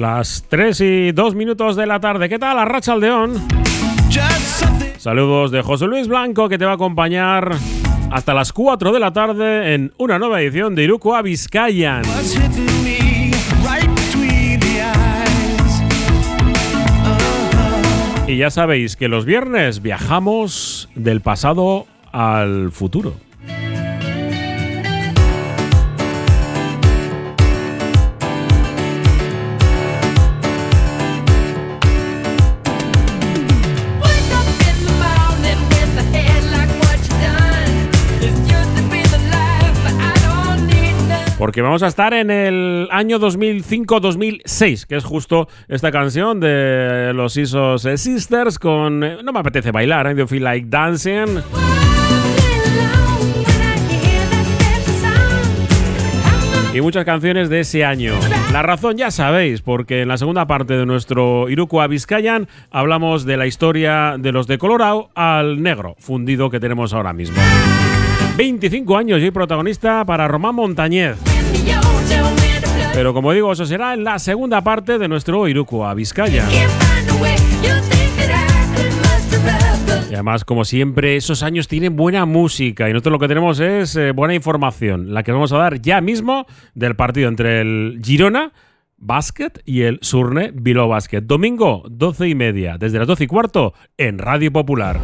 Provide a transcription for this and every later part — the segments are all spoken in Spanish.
Las 3:02 de la tarde. ¿Qué tal, Arratsaldeon? Saludos de José Luis Blanco, que te va a acompañar hasta las 4 de la tarde en una nueva edición de Irukoa Bizkaian. Y ya sabéis que los viernes viajamos del pasado al futuro. Porque vamos a estar en el año 2005-2006, que es justo esta canción de los Isos Sisters con No me apetece bailar, I don't feel like dancing. Y muchas canciones de ese año. La razón ya sabéis, porque en la segunda parte de nuestro Irukoa Bizkaian hablamos de la historia de los de Colorado al negro fundido que tenemos ahora mismo. 25 años y protagonista para Román Montañez. Pero como digo, eso será en la segunda parte de nuestro Irukoa Bizkaian. Y además, como siempre, esos años tienen buena música y nosotros lo que tenemos es buena información, la que vamos a dar ya mismo del partido entre el Girona Basket y el Surne Bilbao Basket. Domingo, 12:30, desde las 12:15 en Radio Popular.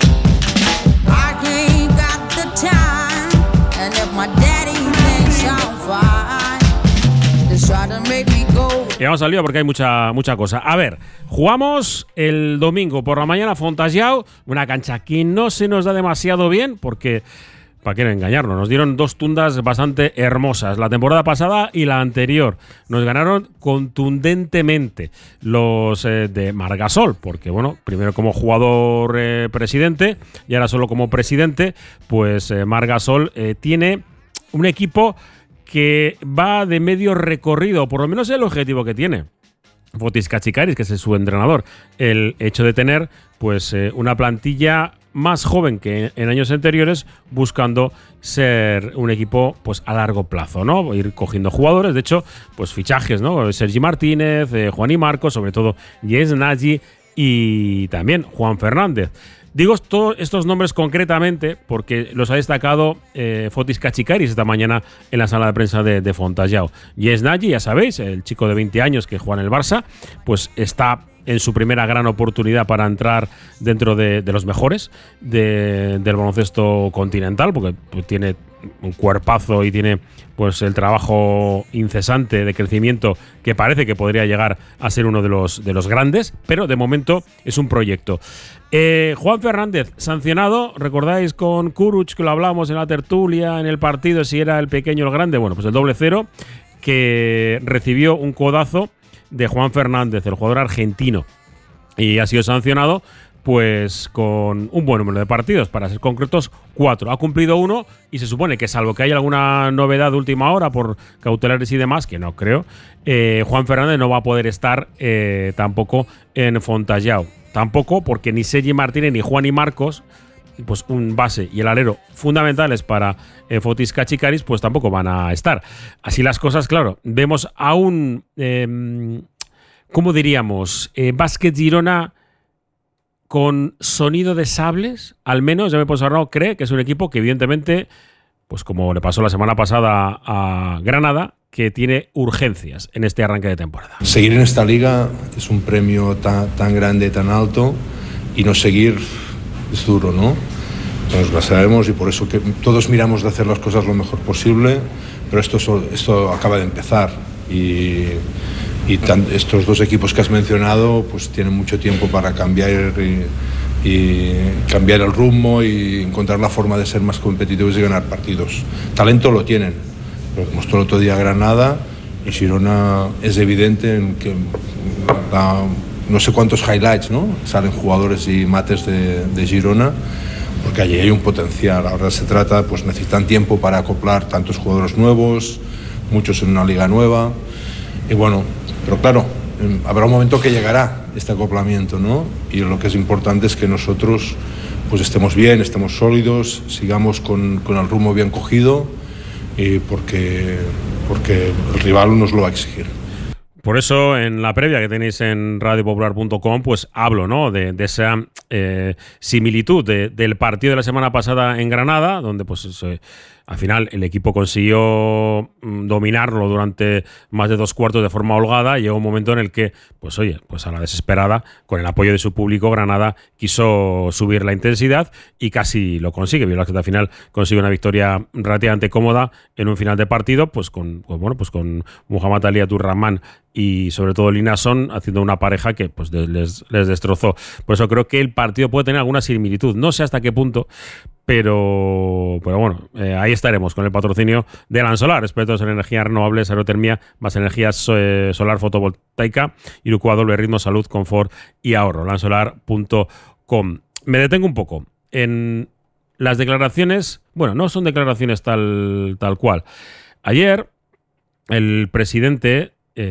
Y vamos al lío porque hay mucha cosa. A ver, jugamos el domingo por la mañana a Fontajau, una cancha que no se nos da demasiado bien porque, para qué engañarnos, nos dieron dos tundas bastante hermosas, la temporada pasada y la anterior. Nos ganaron contundentemente los de Margasol, porque bueno, primero como jugador presidente y ahora solo como presidente, pues Margasol tiene un equipo que va de medio recorrido, por lo menos el objetivo que tiene Fotis Kachikaris, que es su entrenador, el hecho de tener pues una plantilla más joven que en años anteriores, buscando ser un equipo pues a largo plazo, ¿no? Ir cogiendo jugadores, de hecho, pues fichajes, ¿no? Sergi Martínez, Juan y Marcos, sobre todo Jens Nagy y también Juan Fernández. Digo todos estos nombres concretamente porque los ha destacado Fotis Kachikaris esta mañana en la sala de prensa de Fontajau. Jens Nagy, ya sabéis, el chico de 20 años que juega en el Barça, pues está en su primera gran oportunidad para entrar dentro de los mejores del baloncesto continental, porque pues, tiene un cuerpazo y tiene pues el trabajo incesante de crecimiento que parece que podría llegar a ser uno de los grandes, pero de momento es un proyecto. Juan Fernández, sancionado, recordáis con Kuruc, que lo hablábamos en la tertulia, en el partido, si era el pequeño o el grande, bueno, pues el 0-0, que recibió un codazo de Juan Fernández, el jugador argentino, y ha sido sancionado pues con un buen número de partidos, para ser concretos 4. Ha cumplido 1 y se supone que, salvo que haya alguna novedad de última hora por cautelares y demás, que no creo, Juan Fernández no va a poder estar tampoco en Fontajau. Tampoco porque ni Sergi Martínez ni Juan y Marcos, pues un base y el alero fundamentales para Fotis Kachikaris, pues tampoco van a estar. Así las cosas, claro, vemos a un, ¿cómo diríamos? Basket Girona con sonido de sables, al menos ya me puedo hablar, cree que es un equipo que evidentemente, pues como le pasó la semana pasada a Granada, que tiene urgencias en este arranque de temporada. Seguir en esta liga es un premio tan grande, tan alto, y no seguir es duro, ¿no? Nos lo sabemos y por eso que todos miramos de hacer las cosas lo mejor posible, pero esto acaba de empezar y estos dos equipos que has mencionado pues tienen mucho tiempo para cambiar y cambiar el rumbo y encontrar la forma de ser más competitivos y ganar partidos. Talento lo tienen, lo mostró el otro día Granada, y Girona es evidente en que no sé cuántos highlights, ¿no? Salen jugadores y mates de Girona, porque allí hay un potencial. Ahora se trata, pues necesitan tiempo para acoplar tantos jugadores nuevos, muchos en una liga nueva, y bueno, pero claro, habrá un momento que llegará este acoplamiento, ¿no? Y lo que es importante es que nosotros pues estemos bien, estemos sólidos, sigamos con el rumbo bien cogido, y porque el rival nos lo va a exigir. Por eso, en la previa que tenéis en radiopopular.com, pues hablo, ¿no?, de esa similitud del partido de la semana pasada en Granada, donde pues al final el equipo consiguió dominarlo durante más de 2 cuartos de forma holgada. Llegó un momento en el que, pues oye, pues a la desesperada, con el apoyo de su público, Granada quiso subir la intensidad y casi lo consigue. Vio que al final consigue una victoria relativamente cómoda en un final de partido, pues con Muhammad Ali Abdurrahman y sobre todo Lina Son haciendo una pareja que pues les destrozó. Por eso creo que el partido puede tener alguna similitud. No sé hasta qué punto, pero bueno, ahí estaremos con el patrocinio de Lansolar, expertos en energías renovables, aerotermia, más energía solar fotovoltaica, Irukoa, doble ritmo, salud, confort y ahorro. Lansolar.com. Me detengo un poco en las declaraciones. Bueno, no son declaraciones tal cual. Ayer el presidente,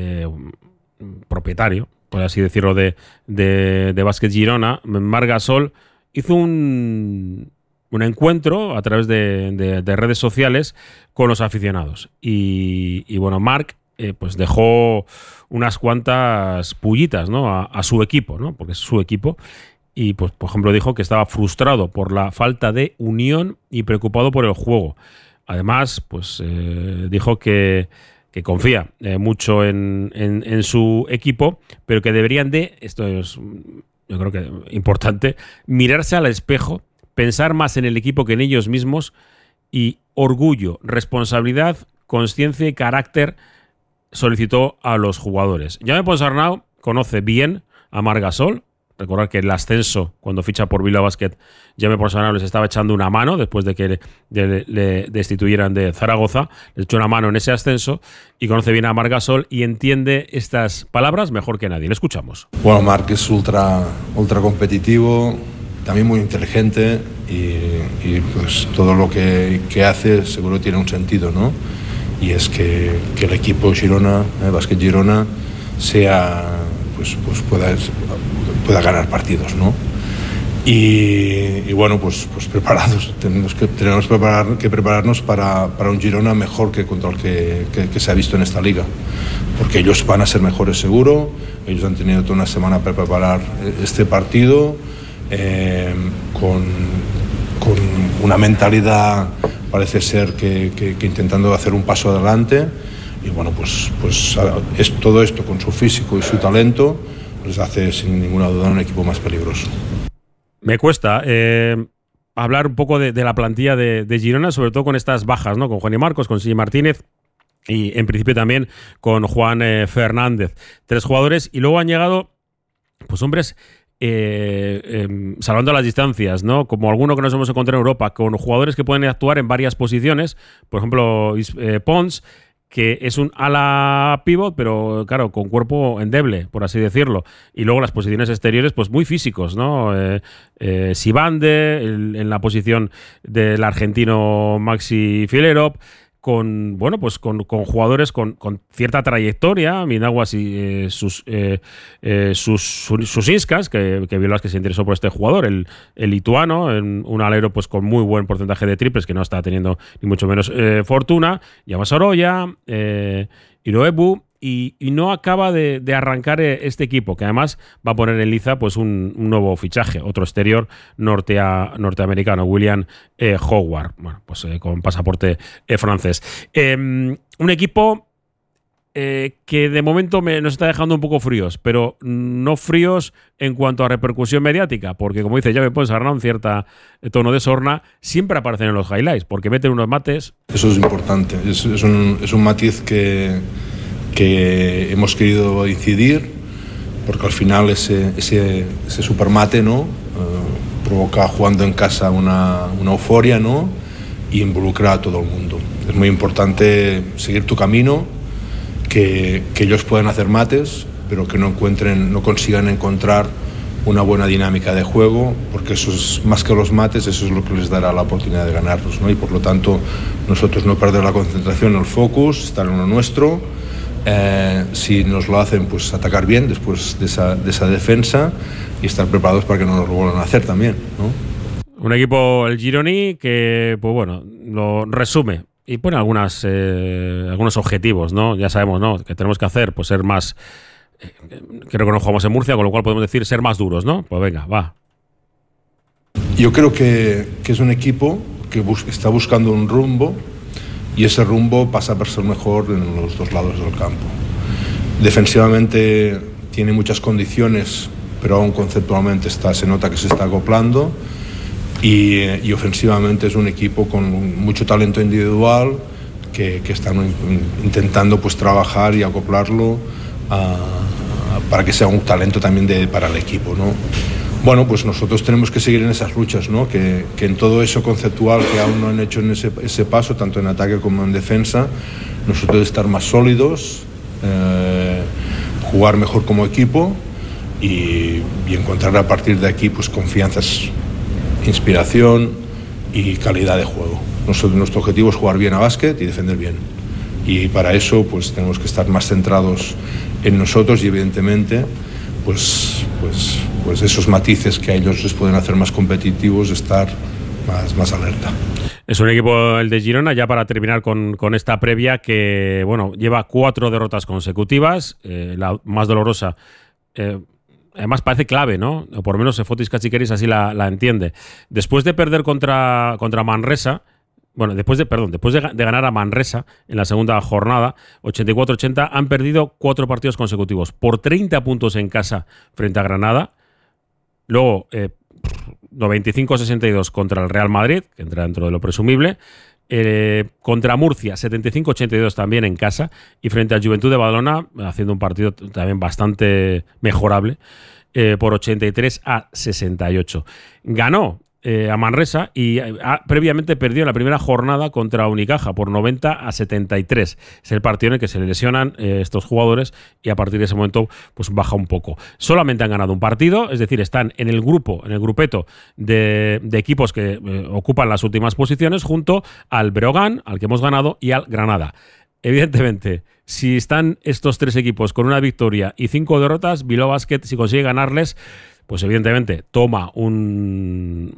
propietario, por así decirlo, de Básquet Girona, Marc Gasol, hizo un encuentro a través de redes sociales con los aficionados. Y bueno, Marc pues dejó unas cuantas pullitas, ¿no?, a su equipo, ¿no?, porque es su equipo. Y pues, por ejemplo, dijo que estaba frustrado por la falta de unión y preocupado por el juego. Además, pues dijo que confía mucho en su equipo, pero que deberían esto es, yo creo que importante, mirarse al espejo, pensar más en el equipo que en ellos mismos, y orgullo, responsabilidad, conciencia y carácter solicitó a los jugadores. Jaume Ponsarnau conoce bien a Marc Gasol. Recordar que el ascenso, cuando ficha por Bilbao Basket, Jaume Ponsarnau les estaba echando una mano después de que le destituyeran de Zaragoza. Les echó una mano en ese ascenso y conoce bien a Marc Gasol y entiende estas palabras mejor que nadie. Le escuchamos. Bueno, Marc es ultra competitivo, también muy inteligente y pues todo lo que hace seguro tiene un sentido, ¿no? Y es que el equipo Girona, Básquet Girona, sea pues pueda ganar partidos, ¿no? Y bueno, pues preparados. Tenemos que prepararnos para un Girona mejor que contra el que se ha visto en esta liga, porque ellos van a ser mejores seguro. Ellos han tenido toda una semana para preparar este partido, con una mentalidad, parece ser que intentando hacer un paso adelante. Y bueno, pues es todo esto con su físico y su talento les hace sin ninguna duda un equipo más peligroso. Me cuesta hablar un poco de la plantilla de Girona, sobre todo con estas bajas, ¿no? Con Juan y Marcos, con Sigi Martínez y en principio también con Juan Fernández. 3 jugadores, y luego han llegado pues hombres salvando las distancias, ¿no? Como alguno que nos hemos encontrado en Europa, con jugadores que pueden actuar en varias posiciones. Por ejemplo, Pons, que es un ala pivot, pero claro, con cuerpo endeble, por así decirlo. Y luego las posiciones exteriores, pues muy físicos, ¿no? Sibande, en la posición del argentino Maxi Filerov, con jugadores con cierta trayectoria, Minaguas y sus Inskas, que Bilbao que se interesó por este jugador, el lituano, un alero pues con muy buen porcentaje de triples, que no está teniendo ni mucho menos fortuna, Llama Sorolla, Iroebu, y no acaba de arrancar este equipo, que además va a poner en liza pues un nuevo fichaje, otro exterior norteamericano, William Howard, bueno, pues con pasaporte francés. Un equipo que de momento nos está dejando un poco fríos, pero no fríos en cuanto a repercusión mediática, porque como dice Jaume Ponsarnau, un cierto tono de sorna, siempre aparecen en los highlights, porque meten unos mates. Eso es importante, es un matiz que hemos querido incidir, porque al final ese supermate, ¿no? Provoca jugando en casa una euforia, ¿no? Y involucra a todo el mundo. Es muy importante seguir tu camino, que ellos puedan hacer mates, pero que no consigan encontrar una buena dinámica de juego, porque eso es más que los mates, eso es lo que les dará la oportunidad de ganarlos, ¿no? Y por lo tanto nosotros no perder la concentración, el focus, estar en lo nuestro. Si nos lo hacen, pues atacar bien después de esa defensa y estar preparados para que no nos lo vuelvan a hacer también, ¿no? Un equipo, el Gironi, que pues bueno, lo resume y pone algunos objetivos, ¿no? Ya sabemos, ¿no? Que tenemos que hacer, pues ser más... creo que no jugamos en Murcia, con lo cual podemos decir ser más duros, ¿no? Pues venga, va. Yo creo que es un equipo que está buscando un rumbo, y ese rumbo pasa por ser mejor en los dos lados del campo. Defensivamente tiene muchas condiciones, pero aún conceptualmente se nota que se está acoplando, y ofensivamente es un equipo con mucho talento individual que están intentando pues trabajar y acoplarlo para que sea un talento también para el equipo, ¿no? Bueno, pues nosotros tenemos que seguir en esas luchas, ¿no? Que en todo eso conceptual que aún no han hecho en ese paso, tanto en ataque como en defensa, nosotros estar más sólidos, jugar mejor como equipo y encontrar a partir de aquí pues confianzas, inspiración y calidad de juego. Nuestro objetivo es jugar bien a básquet y defender bien. Y para eso pues tenemos que estar más centrados en nosotros y evidentemente pues esos matices que a ellos les pueden hacer más competitivos, estar más alerta. Es un equipo, el de Girona, ya para terminar con esta previa, que bueno, lleva 4 derrotas consecutivas, la más dolorosa, además parece clave, ¿no? O por lo menos Fotis Katsikeris así la entiende. Después de perder contra Manresa, bueno, después de ganar a Manresa en la segunda jornada, 84-80, han perdido 4 partidos consecutivos por 30 puntos en casa frente a Granada. Luego, 95-62 contra el Real Madrid, que entra dentro de lo presumible. Contra Murcia, 75-82 también en casa. Y frente al Juventud de Badalona, haciendo un partido también bastante mejorable, por 83-68. Ganó a Manresa y previamente perdió en la primera jornada contra Unicaja por 90-73. Es el partido en el que se le lesionan estos jugadores y a partir de ese momento pues baja un poco. Solamente han ganado un partido, es decir, están en el grupeto de equipos que ocupan las últimas posiciones junto al Breogán, al que hemos ganado, y al Granada. Evidentemente, si están estos 3 equipos con una victoria y 5 derrotas, Bilbao Basket, si consigue ganarles, pues evidentemente toma un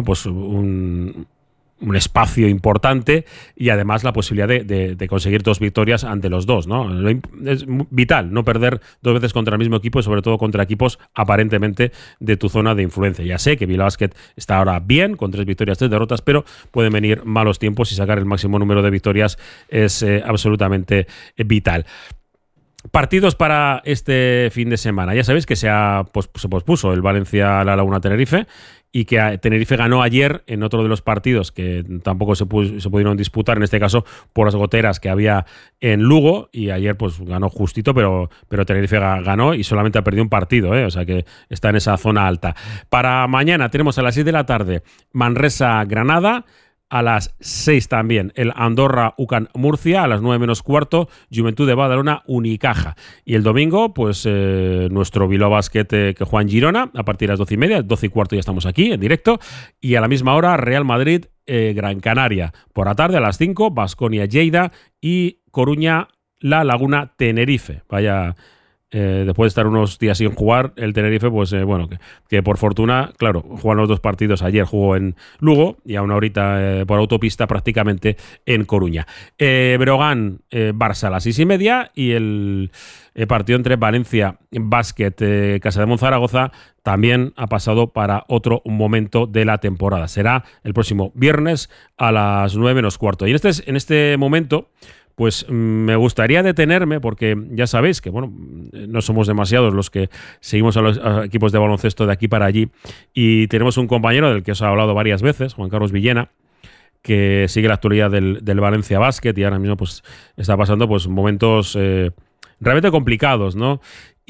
espacio importante y además la posibilidad de conseguir 2 victorias ante los 2, ¿no? Es vital no perder 2 veces contra el mismo equipo y sobre todo contra equipos aparentemente de tu zona de influencia. Ya sé que Bilbao Basket está ahora bien, con 3 victorias, 3 derrotas, pero pueden venir malos tiempos y sacar el máximo número de victorias es absolutamente vital. Partidos para este fin de semana. Ya sabéis que se pospuso el Valencia La Laguna Tenerife y que Tenerife ganó ayer en otro de los partidos que tampoco se pudieron disputar, en este caso por las goteras que había en Lugo, y ayer pues ganó justito, pero Tenerife ganó y solamente ha perdido un partido, o sea que está en esa zona alta. Para mañana tenemos a las 6 de la tarde Manresa-Granada. A las 6 también el Andorra-UCAN Murcia, a las 9 menos cuarto Juventud de Badalona Unicaja. Y el domingo, pues nuestro Bilbao Basket que juega en Girona a partir de las 12:30, 12:15 ya estamos aquí en directo. Y a la misma hora Real Madrid Gran Canaria. Por la tarde a las 5 Baskonia Lleida y Coruña La Laguna Tenerife. Vaya. Después de estar unos días sin jugar, el Tenerife, pues que por fortuna, claro, juegan los 2 partidos. Ayer jugó en Lugo y a una horita por autopista prácticamente en Coruña. Breogán, Barça a las 6:30 y el partido entre Valencia Basket, Casa de Monzaragoza también ha pasado para otro momento de la temporada. Será el próximo viernes a las 9 menos cuarto. Y en este momento, pues me gustaría detenerme, porque ya sabéis que no somos demasiados los que seguimos a los equipos de baloncesto de aquí para allí, y tenemos un compañero del que os he hablado varias veces, Juan Carlos Villena, que sigue la actualidad del Valencia Basket y ahora mismo pues está pasando pues momentos realmente complicados, ¿no?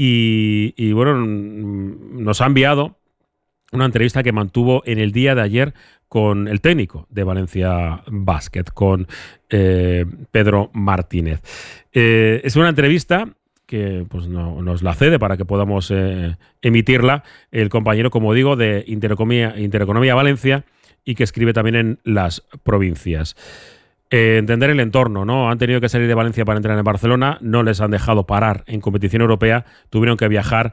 Y nos ha enviado una entrevista que mantuvo en el día de ayer con el técnico de Valencia Basket, con Pedro Martínez. Es una entrevista que pues nos la cede para que podamos emitirla el compañero, como digo, de Intereconomía Valencia, y que escribe también en Las Provincias. Entender el entorno, ¿no? Han tenido que salir de Valencia para entrar en Barcelona, no les han dejado parar en competición europea, tuvieron que viajar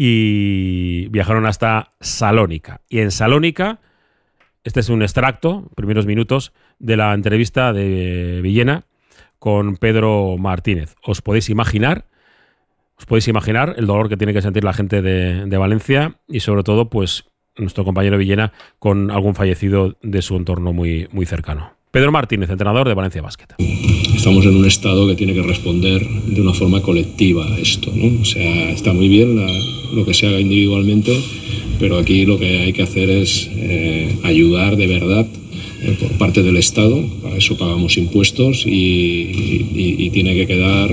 y viajaron hasta Salónica. Y en Salónica, este es un extracto, primeros minutos, de la entrevista de Villena con Pedro Martínez. Os podéis imaginar el dolor que tiene que sentir la gente de Valencia y sobre todo pues nuestro compañero Villena con algún fallecido de su entorno muy, muy cercano. Pedro Martínez, entrenador de Valencia Basket. Estamos en un estado que tiene que responder de una forma colectiva a esto, ¿no? O sea, está muy bien lo que se haga individualmente, pero aquí lo que hay que hacer es ayudar de verdad por parte del Estado. Para eso pagamos impuestos y tiene que quedar,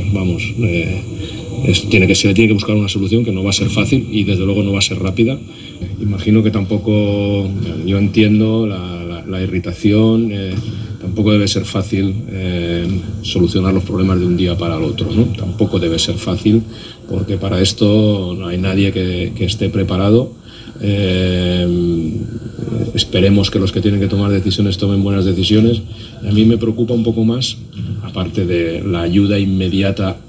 tiene que buscar una solución que no va a ser fácil y desde luego no va a ser rápida. Imagino que tampoco, yo entiendo la irritación, tampoco debe ser fácil solucionar los problemas de un día para el otro, ¿no? Tampoco debe ser fácil porque para esto no hay nadie que esté preparado. Esperemos que los que tienen que tomar decisiones tomen buenas decisiones. A mí me preocupa un poco más, aparte de la ayuda inmediata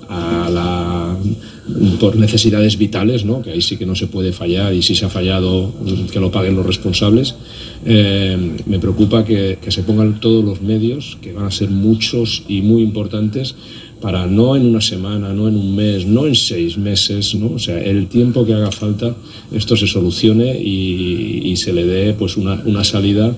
por necesidades vitales, ¿no? Que ahí sí que no se puede fallar y si se ha fallado que lo paguen los responsables. Me preocupa que se pongan todos los medios, que van a ser muchos y muy importantes, para no en una semana, no en un mes, no en 6 meses, ¿no? O sea, el tiempo que haga falta esto se solucione y se le dé pues una salida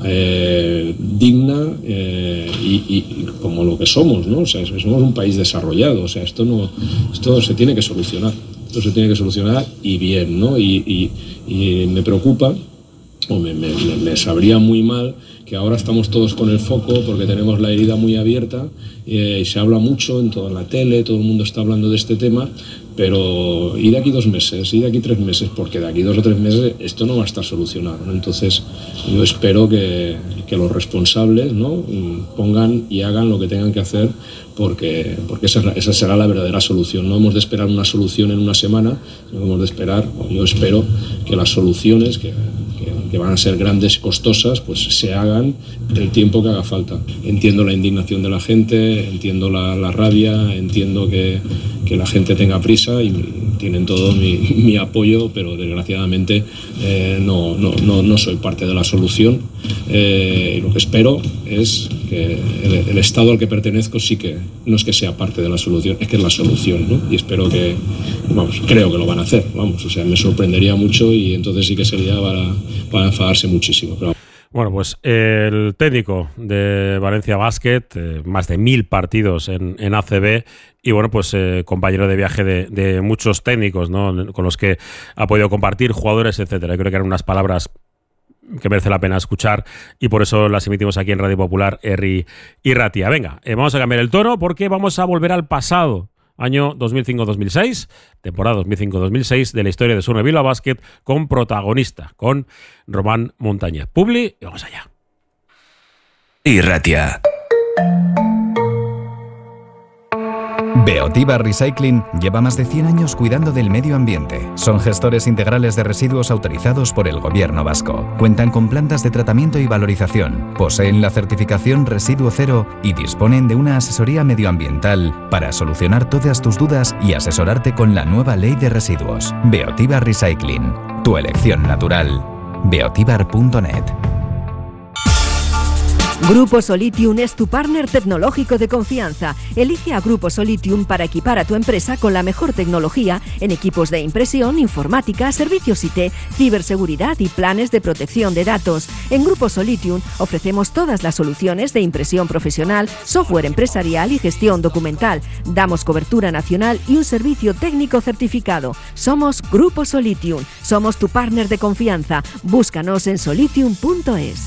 digna y como lo que somos, ¿no? O sea, somos un país desarrollado, o sea, esto se tiene que solucionar, y bien, ¿no? Y me preocupa, o me sabría muy mal que ahora estamos todos con el foco porque tenemos la herida muy abierta y se habla mucho en toda la tele, todo el mundo está hablando de este tema, pero y de aquí 2 meses, y de aquí 3 meses, porque de aquí 2 o 3 meses esto no va a estar solucionado, ¿no? Entonces yo espero que los responsables, ¿no? Pongan y hagan lo que tengan que hacer porque esa será la verdadera solución. No hemos de esperar una solución en una semana, sino hemos de esperar, yo espero que las soluciones que van a ser grandes y costosas, pues se hagan el tiempo que haga falta. Entiendo la indignación de la gente, entiendo la rabia, entiendo que la gente tenga prisa y tienen todo mi apoyo, pero desgraciadamente no soy parte de la solución. Lo que espero es que el Estado al que pertenezco sí que no es que sea parte de la solución, es que es la solución, ¿no? Y espero que, creo que lo van a hacer, o sea, me sorprendería mucho y entonces sí que sería para enfadarse muchísimo. Pero bueno, pues el técnico de Valencia Basket, más de 1000 partidos en ACB y bueno, pues compañero de viaje de muchos técnicos, ¿no? Con los que ha podido compartir, jugadores, etcétera. Creo que eran unas palabras que merece la pena escuchar y por eso las emitimos aquí en Radio Popular, Herri y Ratia. Venga, vamos a cambiar el tono porque vamos a volver al pasado. Año 2005-2006, temporada 2005-2006 de la historia de Osasuna Bilbao Basket con protagonista, con Román Montañez. Publi, y vamos allá. Y Ratia. Beotiba Recycling lleva más de 100 años cuidando del medio ambiente. Son gestores integrales de residuos autorizados por el Gobierno vasco. Cuentan con plantas de tratamiento y valorización, poseen la certificación Residuo Cero y disponen de una asesoría medioambiental para solucionar todas tus dudas y asesorarte con la nueva ley de residuos. Beotiba Recycling, tu elección natural. beotibar.net. Grupo Solitium es tu partner tecnológico de confianza. Elige a Grupo Solitium para equipar a tu empresa con la mejor tecnología en equipos de impresión, informática, servicios IT, ciberseguridad y planes de protección de datos. En Grupo Solitium ofrecemos todas las soluciones de impresión profesional, software empresarial y gestión documental. Damos cobertura nacional y un servicio técnico certificado. Somos Grupo Solitium. Somos tu partner de confianza. Búscanos en solitium.es.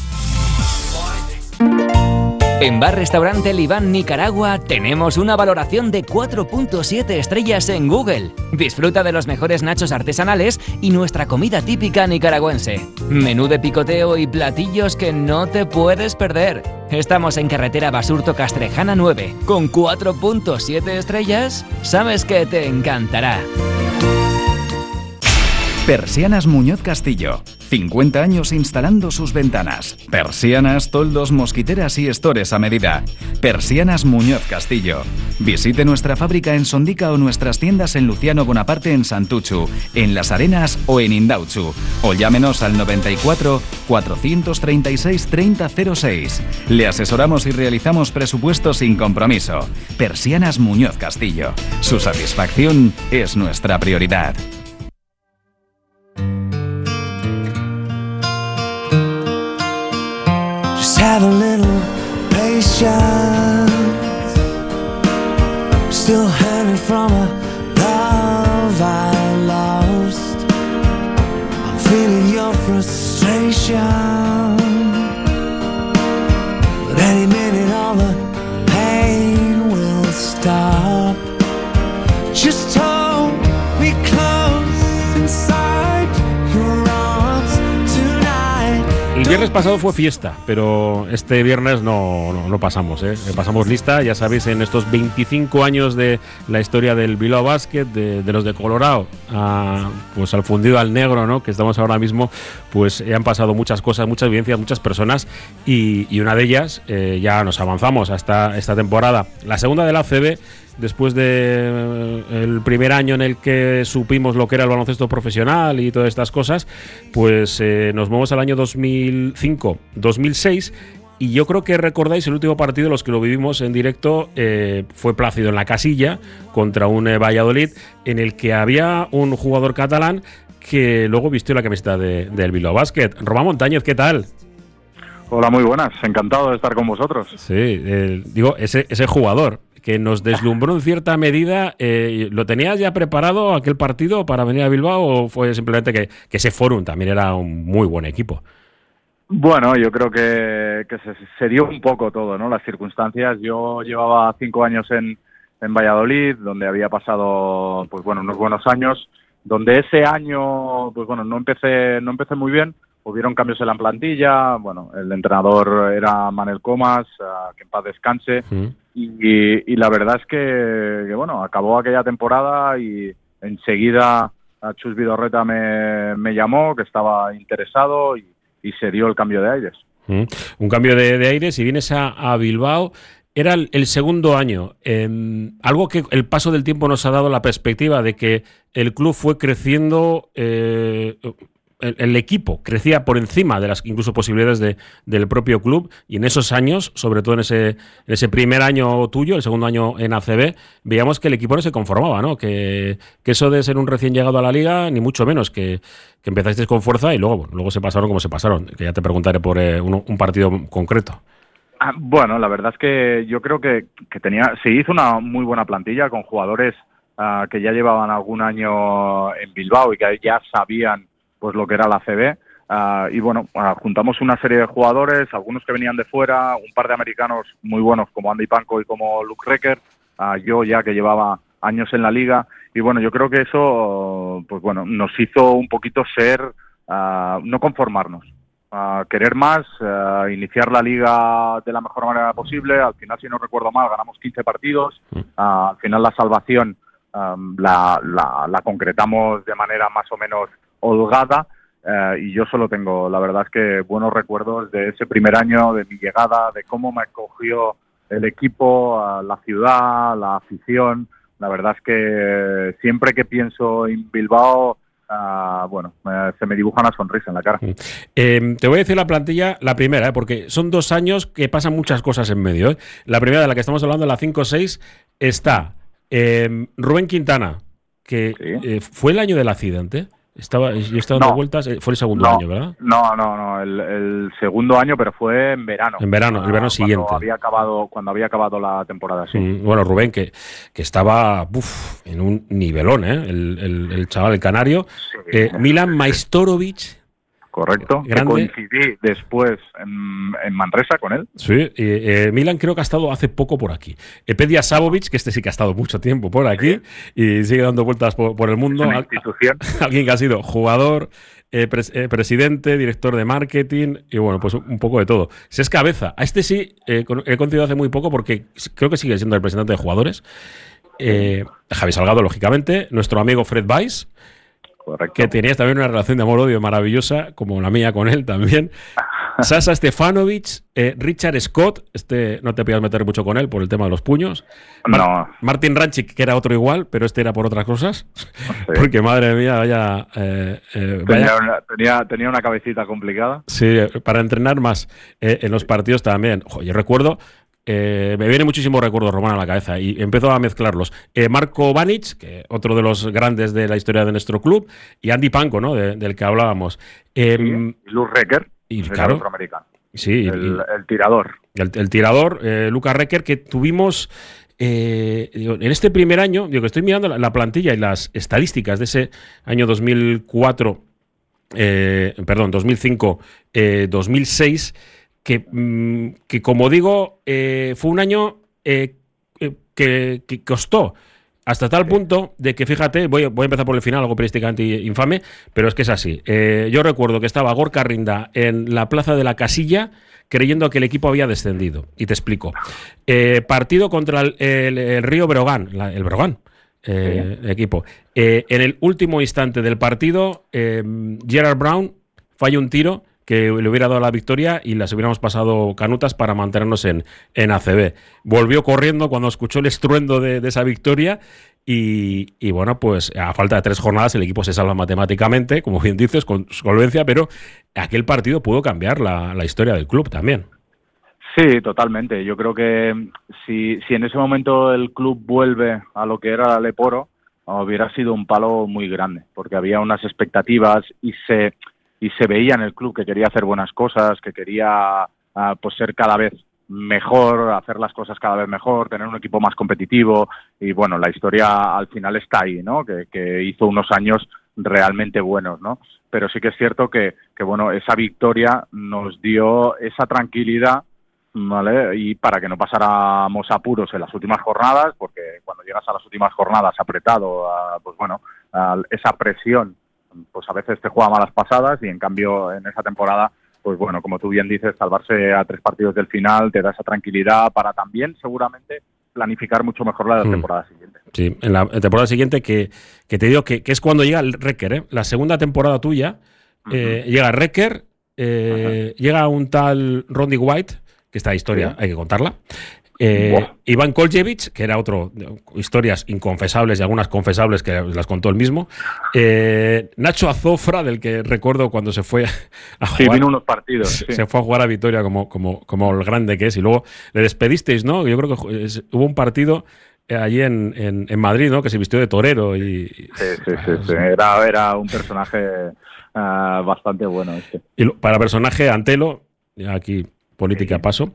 En Bar Restaurante El Iván Nicaragua tenemos una valoración de 4.7 estrellas en Google. Disfruta de los mejores nachos artesanales y nuestra comida típica nicaragüense. Menú de picoteo y platillos que no te puedes perder. Estamos en carretera Basurto-Castrejana 9. Con 4.7 estrellas, sabes que te encantará. Persianas Muñoz Castillo. 50 años instalando sus ventanas. Persianas, toldos, mosquiteras y estores a medida. Persianas Muñoz Castillo. Visite nuestra fábrica en Sondica o nuestras tiendas en Luciano Bonaparte en Santuchu, en Las Arenas o en Indautxu. O llámenos al 94 436 3006. Le asesoramos y realizamos presupuestos sin compromiso. Persianas Muñoz Castillo. Su satisfacción es nuestra prioridad. Just have a little patience. Still hanging from a love I lost. I'm feeling your frustration, but any minute all the pain will stop. Just hold me close inside your arms tonight. El viernes pasado fue fiesta, pero este viernes no pasamos, ¿eh? Pasamos lista, ya sabéis, en estos 25 años de la historia del Bilbao Basket, de los de Colorado, pues al fundido al negro, ¿no? Que estamos ahora mismo, pues han pasado muchas cosas, muchas vivencias, muchas personas, y una de ellas, ya nos avanzamos hasta esta temporada, la segunda de la ACB. Después de el primer año en el que supimos lo que era el baloncesto profesional y todas estas cosas, pues nos movemos al año 2005-2006, y yo creo que recordáis el último partido, los que lo vivimos en directo, fue Plácido en la Casilla contra un Valladolid, en el que había un jugador catalán que luego vistió la camiseta del Bilbao Basket. Román Montañez, ¿qué tal? Hola, muy buenas, encantado de estar con vosotros. Sí, digo, ese jugador que nos deslumbró en cierta medida, ¿lo tenías ya preparado aquel partido para venir a Bilbao o fue simplemente que ese Forum también era un muy buen equipo? Bueno, yo creo que se dio un poco todo, ¿no? Las circunstancias. Yo llevaba 5 años en Valladolid, donde había pasado, pues bueno, unos buenos años, donde ese año, pues bueno, no empecé muy bien. Hubieron cambios en la plantilla, bueno, el entrenador era Manel Comas, que en paz descanse, y la verdad es que bueno, acabó aquella temporada y enseguida Chus Vidorreta me llamó, que estaba interesado, y se dio el cambio de aires. Un cambio de aires, y vienes a Bilbao. Era el segundo año, algo que el paso del tiempo nos ha dado la perspectiva de que el club fue creciendo. El equipo crecía por encima de las incluso posibilidades del propio club, y en esos años, sobre todo en ese primer año tuyo, el segundo año en ACB, veíamos que el equipo no se conformaba, ¿no? Que eso de ser un recién llegado a la liga, ni mucho menos, que empezasteis con fuerza y luego se pasaron como se pasaron, que ya te preguntaré por un partido concreto. Bueno, la verdad es que yo creo que se hizo una muy buena plantilla con jugadores que ya llevaban algún año en Bilbao y que ya sabían pues lo que era la ACB, y bueno, juntamos una serie de jugadores, algunos que venían de fuera, un par de americanos muy buenos como Andy Panko y como Luke Recker, yo ya que llevaba años en la liga, y bueno, yo creo que eso pues bueno, nos hizo un poquito no conformarnos, querer más, iniciar la liga de la mejor manera posible. Al final, si no recuerdo mal, ganamos 15 partidos, al final la salvación la concretamos de manera más o menos holgada, y yo solo tengo, la verdad es que buenos recuerdos de ese primer año, de mi llegada, de cómo me acogió el equipo, la ciudad, la afición. La verdad es que siempre que pienso en Bilbao, bueno, se me dibuja una sonrisa en la cara. Te voy a decir la plantilla, la primera, porque son 2 años que pasan muchas cosas en medio, ¿eh? La primera de la que estamos hablando, la 5-6, está Rubén Quintana, que ¿sí? Fue el año del accidente. Yo estaba dando vueltas, fue el segundo año, ¿verdad? No, el segundo año, pero fue en verano. En verano, el verano siguiente. Cuando había acabado la temporada, sí. Bueno, Rubén, que estaba en un nivelón, ¿eh? El chaval, el canario. Sí. Milan Majstorovic. Correcto, que coincidí después en Manresa con él. Sí, Milan creo que ha estado hace poco por aquí. Pedia Savovic, que sí que ha estado mucho tiempo por aquí, y sigue dando vueltas por el mundo. Es una institución. Alguien que ha sido jugador, presidente, director de marketing, y bueno, pues un poco de todo. Se es cabeza. A este sí, he conocido hace muy poco porque creo que sigue siendo el presidente de jugadores. Javi Salgado, lógicamente, nuestro amigo Fred Weiss. Correcto. Que tenías también una relación de amor-odio maravillosa, como la mía con él también. Sasa Stefanovic, Richard Scott, no te podías meter mucho con él por el tema de los puños. No. Martin Ranchik, que era otro igual, pero este era por otras cosas. Sí. Porque madre mía, vaya. Tenía una cabecita complicada. Sí, para entrenar más en los partidos también. Yo recuerdo. Me viene muchísimo recuerdo Román a la cabeza y empezó a mezclarlos. Marco Banic, que otro de los grandes de la historia de nuestro club, y Andy Panko, ¿no? Del que hablábamos. Y Luz Recker, claro, afroamericano. Sí, el tirador. El tirador, Lucas Recker, que tuvimos en este primer año, digo que estoy mirando la plantilla y las estadísticas de ese año 2004, 2005, 2006. Que como digo, fue un año que costó hasta tal punto de que, fíjate, voy a empezar por el final, algo periodísticamente infame, pero es que es así. Yo recuerdo que estaba Gorka Rinda en la plaza de la Casilla creyendo que el equipo había descendido. Y te explico. Partido contra el Río Breogán, el Breogán. El equipo. En el último instante del partido, Gerard Brown falla un tiro que le hubiera dado la victoria y las hubiéramos pasado canutas para mantenernos en ACB. Volvió corriendo cuando escuchó el estruendo de esa victoria y bueno, pues a falta de 3 jornadas el equipo se salva matemáticamente, como bien dices, con solvencia, pero aquel partido pudo cambiar la historia del club también. Sí, totalmente. Yo creo que si en ese momento el club vuelve a lo que era Leporo, hubiera sido un palo muy grande, porque había unas expectativas y se veía en el club que quería hacer buenas cosas, que quería pues ser cada vez mejor, hacer las cosas cada vez mejor, tener un equipo más competitivo y bueno, la historia al final está ahí, ¿no? Que hizo unos años realmente buenos, ¿no? Pero sí que es cierto que bueno, esa victoria nos dio esa tranquilidad, ¿vale? Y para que no pasáramos apuros en las últimas jornadas, porque cuando llegas a las últimas jornadas apretado, pues bueno, esa presión pues a veces te juega malas pasadas y en cambio en esa temporada, pues bueno, como tú bien dices, salvarse a 3 partidos del final te da esa tranquilidad para también seguramente planificar mucho mejor la temporada siguiente. Sí, en la temporada siguiente que te digo que es cuando llega el Recker, la segunda temporada tuya, llega Recker, llega un tal Rodney White, que esta historia hay que contarla. Iván Koljevich, que era otro, historias inconfesables y algunas confesables que las contó él mismo. Nacho Azofra, del que recuerdo cuando se fue a jugar. Sí, vino unos partidos. Se fue a jugar a Vitoria como el grande que es. Y luego le despedisteis, ¿no? Yo creo que hubo un partido allí en Madrid, ¿no? Que se vistió de torero. Sí. Era un personaje bastante bueno. Y para personaje Antelo, aquí política paso,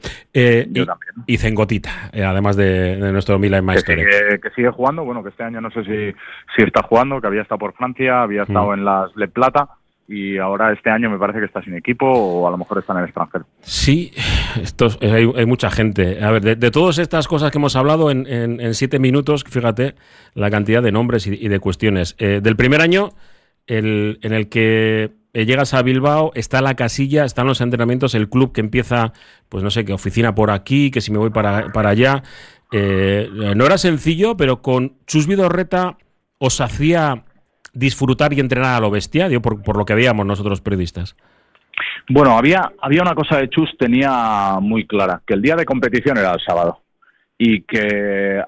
y Zengotita, además de nuestro Milan Maestro. Que sigue jugando, bueno, que este año no sé si está jugando, que había estado por Francia, había estado en las Le Plata, y ahora este año me parece que está sin equipo, o a lo mejor está en el extranjero. Sí, hay mucha gente. A ver, de todas estas cosas que hemos hablado en 7 minutos, fíjate la cantidad de nombres y de cuestiones. Del primer año, en el que llegas a Bilbao, está la Casilla, están los entrenamientos, el club que empieza, pues no sé, qué oficina por aquí, que si me voy para allá. No era sencillo, pero con Chus Vidorreta os hacía disfrutar y entrenar a lo bestia, digo, por lo que veíamos nosotros periodistas. Bueno, había una cosa de Chus, tenía muy clara, que el día de competición era el sábado y que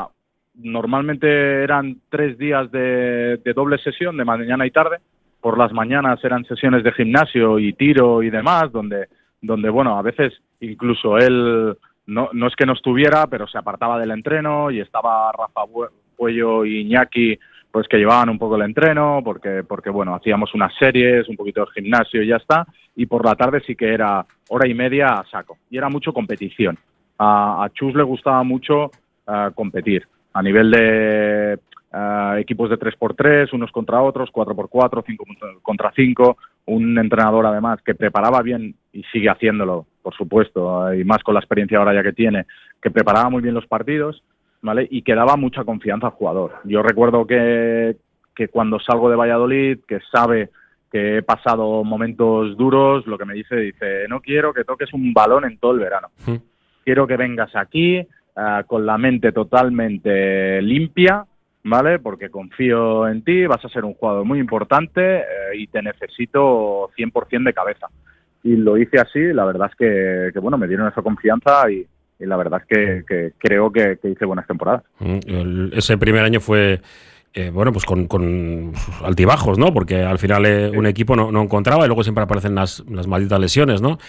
normalmente eran 3 días de doble sesión, de mañana y tarde. Por las mañanas eran sesiones de gimnasio y tiro y demás, donde bueno, a veces incluso él no es que no estuviera, pero se apartaba del entreno y estaba Rafa Puello y Iñaki, pues que llevaban un poco el entreno, porque bueno, hacíamos unas series, un poquito de gimnasio y ya está, y por la tarde sí que era hora y media a saco, y era mucho competición. A Chus le gustaba mucho competir, a nivel de equipos de 3x3, unos contra otros, 4x4, 5 contra 5, un entrenador además que preparaba bien y sigue haciéndolo, por supuesto, y más con la experiencia ahora ya que tiene, que preparaba muy bien los partidos, ¿vale? Y que daba mucha confianza al jugador. Yo recuerdo que cuando salgo de Valladolid, que sabe que he pasado momentos duros, lo que me dice, no quiero que toques un balón en todo el verano. Quiero que vengas aquí con la mente totalmente limpia, ¿vale? Porque confío en ti, vas a ser un jugador muy importante y te necesito 100% de cabeza. lo hice así. La verdad es que bueno, me dieron esa confianza y la verdad es que creo que hice buenas temporadas. Ese primer año fue bueno, pues con altibajos, ¿no? Porque al final un equipo no encontraba y luego siempre aparecen las malditas lesiones, ¿no?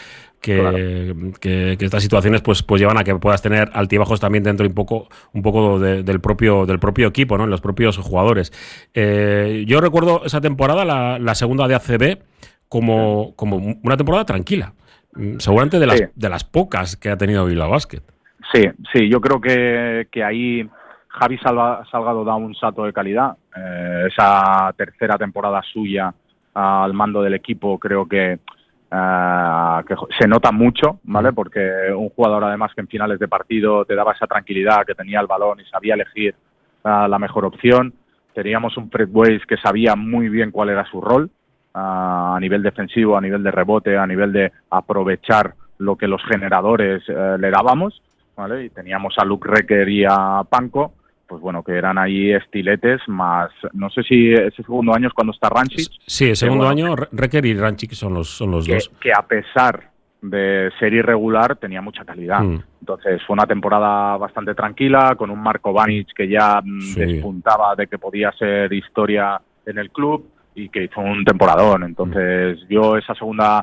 Que estas situaciones pues llevan a que puedas tener altibajos también dentro un poco del propio equipo, ¿no? En los propios jugadores. Yo recuerdo esa temporada, la segunda de ACB, como una temporada tranquila. Seguramente de las pocas que ha tenido Bilbao Basket. Sí, yo creo que ahí Javi Salgado da un salto de calidad. Esa tercera temporada suya al mando del equipo creo que se nota mucho, ¿vale? Porque un jugador además que en finales de partido te daba esa tranquilidad, que tenía el balón y sabía elegir la mejor opción. Teníamos un Fred Weiss que sabía muy bien cuál era su rol a nivel defensivo, a nivel de rebote, a nivel de aprovechar lo que los generadores le dábamos, ¿vale? Y teníamos a Luke Recker y a Panko, pues bueno, que eran ahí estiletes más. No sé si ese segundo año es cuando está Ranchik. Sí, el segundo año Recker y Ranchik son los dos. Que a pesar de ser irregular tenía mucha calidad. Entonces fue una temporada bastante tranquila, con un Marko Banic que ya despuntaba de que podía ser historia en el club y que hizo un temporadón. Entonces yo esa segunda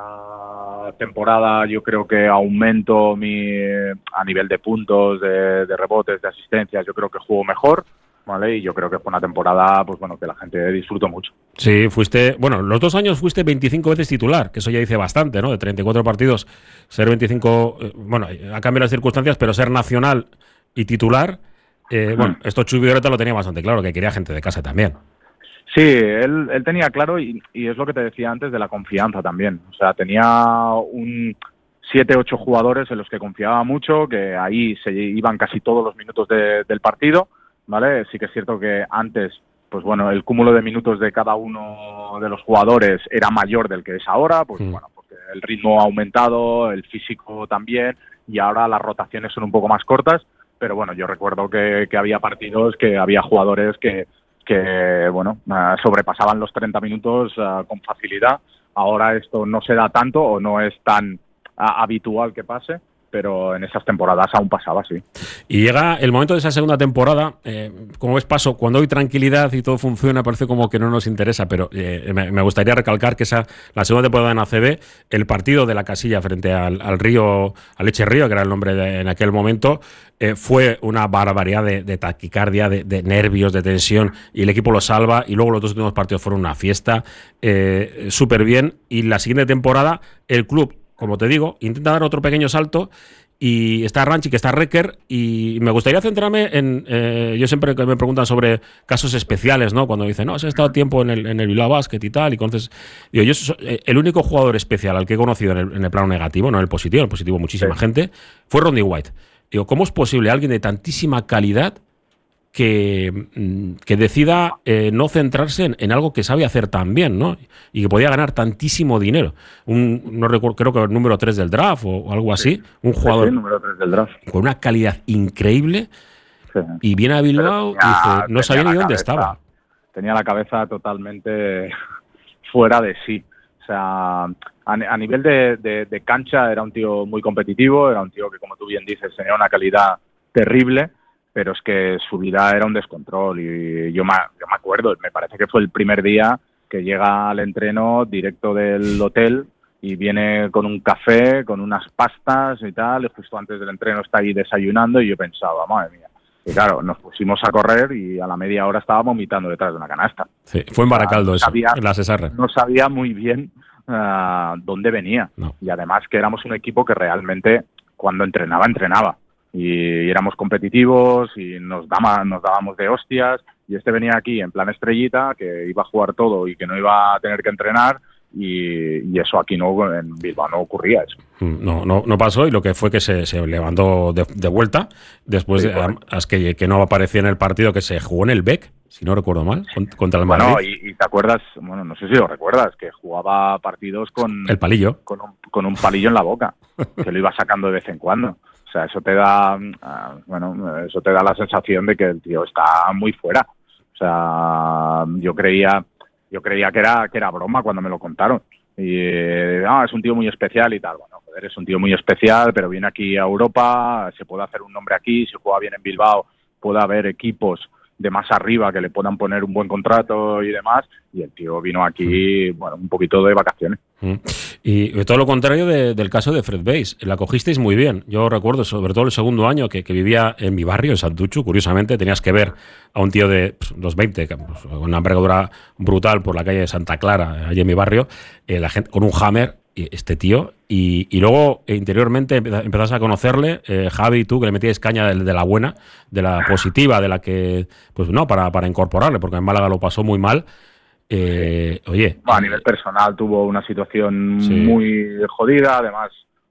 temporada yo creo que aumento a nivel de puntos, de rebotes, de asistencias, yo creo que jugó mejor, ¿vale? Y yo creo que fue una temporada pues bueno, que la gente disfrutó mucho. Sí, los 2 años fuiste 25 veces titular, que eso ya dice bastante, ¿no? De 34 partidos, ser 25, bueno, ha cambiado las circunstancias, pero ser nacional y titular, bueno, esto Chuy Vidoreta lo tenía bastante claro, que quería gente de casa también. Sí, él tenía claro y es lo que te decía antes de la confianza también. O sea, tenía 7-8 jugadores en los que confiaba mucho, que ahí se iban casi todos los minutos del partido, ¿vale? Sí que es cierto que antes, pues bueno, el cúmulo de minutos de cada uno de los jugadores era mayor del que es ahora, pues bueno, porque el ritmo ha aumentado, el físico también, y ahora las rotaciones son un poco más cortas, pero bueno, yo recuerdo que había partidos que había jugadores que bueno, sobrepasaban los 30 minutos con facilidad. Ahora esto no se da tanto o no es tan habitual que pase, pero en esas temporadas aún pasaba, sí. Y llega el momento de esa segunda temporada, como ves paso, cuando hay tranquilidad y todo funciona, parece como que no nos interesa, pero me gustaría recalcar que la segunda temporada en ACB, el partido de la Casilla frente al Leche Río, que era el nombre en aquel momento, fue una barbaridad de taquicardia, de nervios, de tensión, y el equipo lo salva, y luego los 2 últimos partidos fueron una fiesta, súper bien, y la siguiente temporada el club, como te digo, intenta dar otro pequeño salto y está Ranchik, está Recker, y me gustaría centrarme en... yo siempre que me preguntan sobre casos especiales, ¿no? Cuando dicen, no, has estado tiempo en el Bilbao Basket y tal, y entonces... Digo, yo soy el único jugador especial al que he conocido en el plano negativo, no en el positivo muchísima gente, fue Rodney White. Digo, ¿cómo es posible alguien de tantísima calidad que decida no centrarse en algo que sabe hacer tan bien, ¿no? Y que podía ganar tantísimo dinero. No recuerdo, creo que el número 3 del draft o algo así. Un jugador número 3 del draft, con una calidad increíble, y viene a Bilbao y dice, no sabía ni dónde estaba. Tenía la cabeza totalmente fuera de sí. O sea, a nivel de cancha era un tío muy competitivo, era un tío que, como tú bien dices, tenía una calidad terrible, pero es que su vida era un descontrol. Y yo me acuerdo, me parece que fue el primer día que llega al entreno directo del hotel y viene con un café, con unas pastas y tal, y justo antes del entreno está ahí desayunando, y yo pensaba, madre mía. Y claro, nos pusimos a correr y a la media hora estaba vomitando detrás de una canasta. Sí, fue en Baracaldo eso, en la Cesarre. No sabía muy bien dónde venía. No. Y además que éramos un equipo que realmente, cuando entrenaba. Y éramos competitivos y nos dábamos de hostias, y este venía aquí en plan estrellita, que iba a jugar todo y que no iba a tener que entrenar, y eso aquí en Bilbao no ocurría eso. No pasó, y lo que fue que se levantó de vuelta después que no aparecía en el partido que se jugó en el BEC, si no recuerdo mal, contra el Madrid. Bueno, y te acuerdas, bueno, no sé si lo recuerdas, que jugaba partidos con el palillo, con un palillo en la boca, que lo iba sacando de vez en cuando. O sea, eso te da, eso te da la sensación de que el tío está muy fuera. O sea, yo creía que era broma cuando me lo contaron. Y es un tío muy especial y tal. Bueno, joder, es un tío muy especial, pero viene aquí a Europa, se puede hacer un nombre aquí, si juega bien en Bilbao, puede haber equipos de más arriba que le puedan poner un buen contrato y demás, y el tío vino aquí, bueno, un poquito de vacaciones. Y todo lo contrario del caso de Fred Weiss, la cogisteis muy bien. Yo recuerdo, sobre todo el segundo año, que vivía en mi barrio, en Santuchu, curiosamente, tenías que ver a un tío de los 20, con una envergadura brutal por la calle de Santa Clara, allí en mi barrio, la gente con un Hammer, este tío, y luego interiormente empezás a conocerle, Javi y tú, que le metíais caña de la buena, de la positiva, de la que, pues no, para incorporarle, porque en Málaga lo pasó muy mal. Oye, a nivel personal tuvo una situación muy jodida, además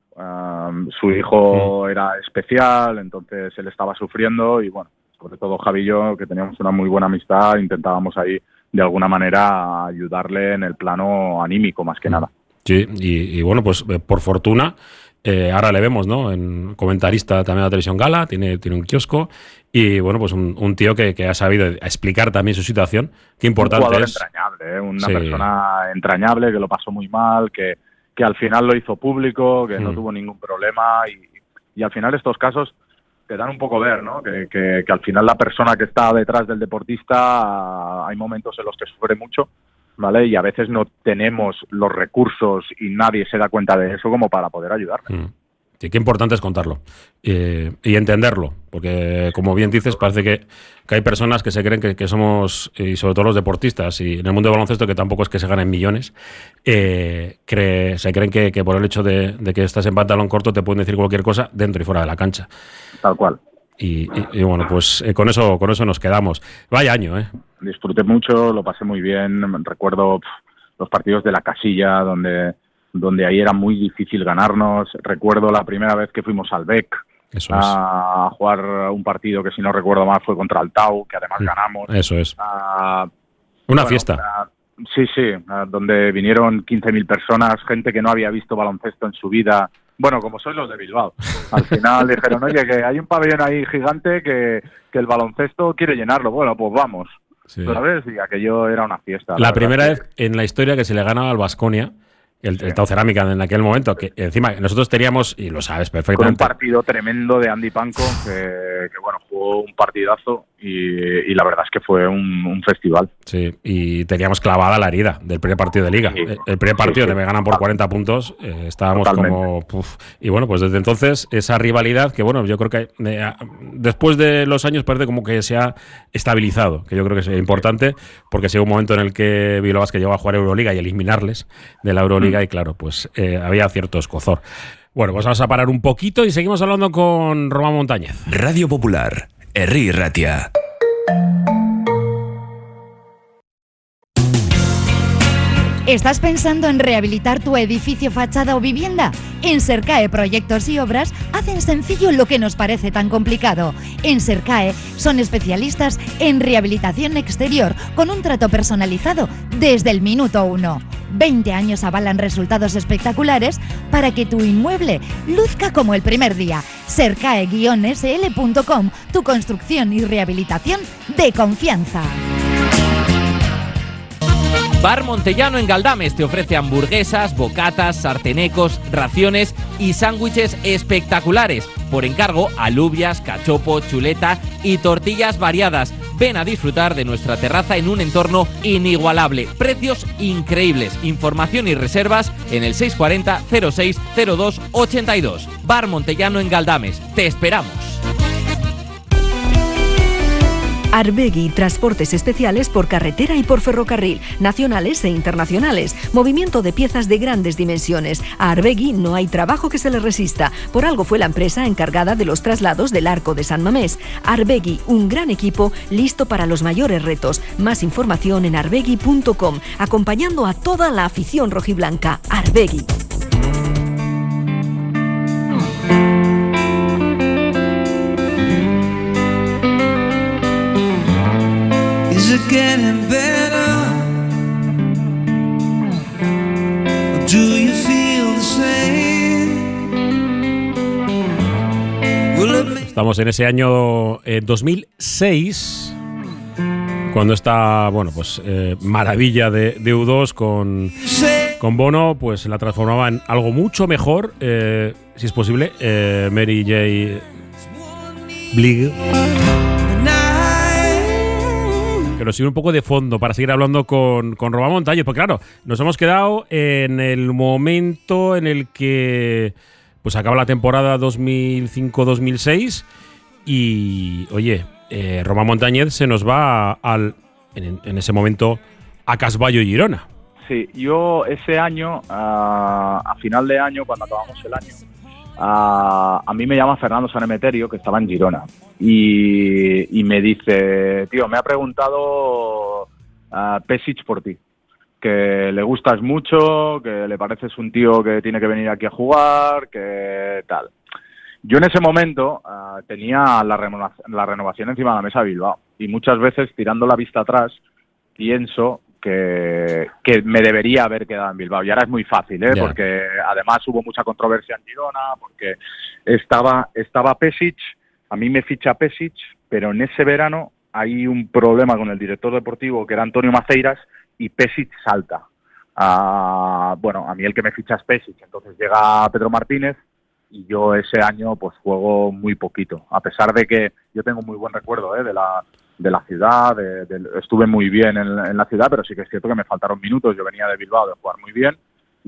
su hijo era especial, entonces él estaba sufriendo y bueno, sobre todo Javi y yo, que teníamos una muy buena amistad, intentábamos ahí de alguna manera ayudarle en el plano anímico más que nada. Sí, y bueno, pues por fortuna, ahora le vemos, ¿no? En comentarista también de la televisión Gala, tiene un kiosco y bueno, pues un tío que ha sabido explicar también su situación. Qué importante es. Un jugador entrañable, una persona entrañable que lo pasó muy mal, que al final lo hizo público, que no tuvo ningún problema y al final estos casos te dan un poco ver, ¿no? Que al final la persona que está detrás del deportista, hay momentos en los que sufre mucho, ¿vale? Y a veces no tenemos los recursos y nadie se da cuenta de eso como para poder ayudarle. Sí, qué importante es contarlo y entenderlo, porque como bien dices, parece que hay personas que se creen que somos, y sobre todo los deportistas, y en el mundo del baloncesto, que tampoco es que se ganen millones, se creen que por el hecho de que estás en pantalón corto te pueden decir cualquier cosa dentro y fuera de la cancha. Tal cual. Y bueno, pues con eso nos quedamos. Vaya año, ¿eh? Disfruté mucho, lo pasé muy bien. Recuerdo los partidos de la Casilla, donde ahí era muy difícil ganarnos. Recuerdo la primera vez que fuimos al BEC a jugar un partido que, si no recuerdo mal, fue contra el Tau, que además ganamos. Eso es. Una fiesta. Sí, donde vinieron 15.000 personas, gente que no había visto baloncesto en su vida. Bueno, como soy los de Bilbao. Al final dijeron, oye, que hay un pabellón ahí gigante que el baloncesto quiere llenarlo. Bueno, pues vamos. Sí. ¿Sabes? Y aquello era una fiesta. La primera vez en la historia que se le ganaba al Baskonia, el Tau Cerámica en aquel momento, que encima nosotros teníamos, y lo sabes perfectamente, con un partido tremendo de Andy Panko, que bueno, jugó un partidazo y la verdad es que fue un festival. Sí, y teníamos clavada la herida del primer partido de Liga. Sí. El primer partido me ganan por 40 puntos, estábamos totalmente como... y bueno, pues desde entonces esa rivalidad que bueno, yo creo que después de los años parece como que se ha estabilizado, que yo creo que es importante, porque llegó un momento en el que Bilbao Basket llegó a jugar Euroliga y eliminarles de la Euroliga y claro, pues había cierto escozor. Bueno, pues vamos a parar un poquito y seguimos hablando con Román Montañez. Radio Popular, Herri Ratia. ¿Estás pensando en rehabilitar tu edificio, fachada o vivienda? En Sercae Proyectos y Obras hacen sencillo lo que nos parece tan complicado. En Sercae son especialistas en rehabilitación exterior con un trato personalizado desde el minuto 1. 20 años avalan resultados espectaculares para que tu inmueble luzca como el primer día. Sercae-sl.com, tu construcción y rehabilitación de confianza. Bar Montellano en Galdames te ofrece hamburguesas, bocatas, sartenecos, raciones y sándwiches espectaculares. Por encargo, alubias, cachopo, chuleta y tortillas variadas. Ven a disfrutar de nuestra terraza en un entorno inigualable. Precios increíbles. Información y reservas en el 640 06 02 82. Bar Montellano en Galdames. Te esperamos. Arbegui, transportes especiales por carretera y por ferrocarril, nacionales e internacionales. Movimiento de piezas de grandes dimensiones. A Arbegui no hay trabajo que se le resista. Por algo fue la empresa encargada de los traslados del Arco de San Mamés. Arbegui, un gran equipo listo para los mayores retos. Más información en arbegui.com, acompañando a toda la afición rojiblanca. Arbegui. Is it getting better? Or do you feel the same? Estamos en ese año 2006, cuando esta, bueno, pues maravilla de U2 con Con Bono, pues la transformaba en algo mucho mejor, si es posible, Mary J. Blige. Que nos sirve un poco de fondo para seguir hablando con Román Montañez, porque claro, nos hemos quedado en el momento en el que pues acaba la temporada 2005-2006 y, oye, Román Montañez se nos va en ese momento a Casballo y Girona. Sí, yo ese año, a final de año, cuando acabamos el año, a mí me llama Fernando Sanemeterio, que estaba en Girona, y me dice, tío, me ha preguntado Pesic por ti, que le gustas mucho, que le pareces un tío que tiene que venir aquí a jugar, que tal. Yo en ese momento tenía la renovación encima de la mesa de Bilbao, y muchas veces, tirando la vista atrás, pienso que me debería haber quedado en Bilbao. Y ahora es muy fácil, Yeah. Porque además hubo mucha controversia en Girona, porque estaba Pesic, a mí me ficha Pesic, pero en ese verano hay un problema con el director deportivo, que era Antonio Maceiras, y Pesic salta. Bueno, a mí el que me ficha es Pesic, entonces llega Pedro Martínez, y yo ese año pues juego muy poquito, a pesar de que yo tengo muy buen recuerdo de la ciudad, estuve muy bien en la ciudad, pero sí que es cierto que me faltaron minutos. Yo venía de Bilbao de jugar muy bien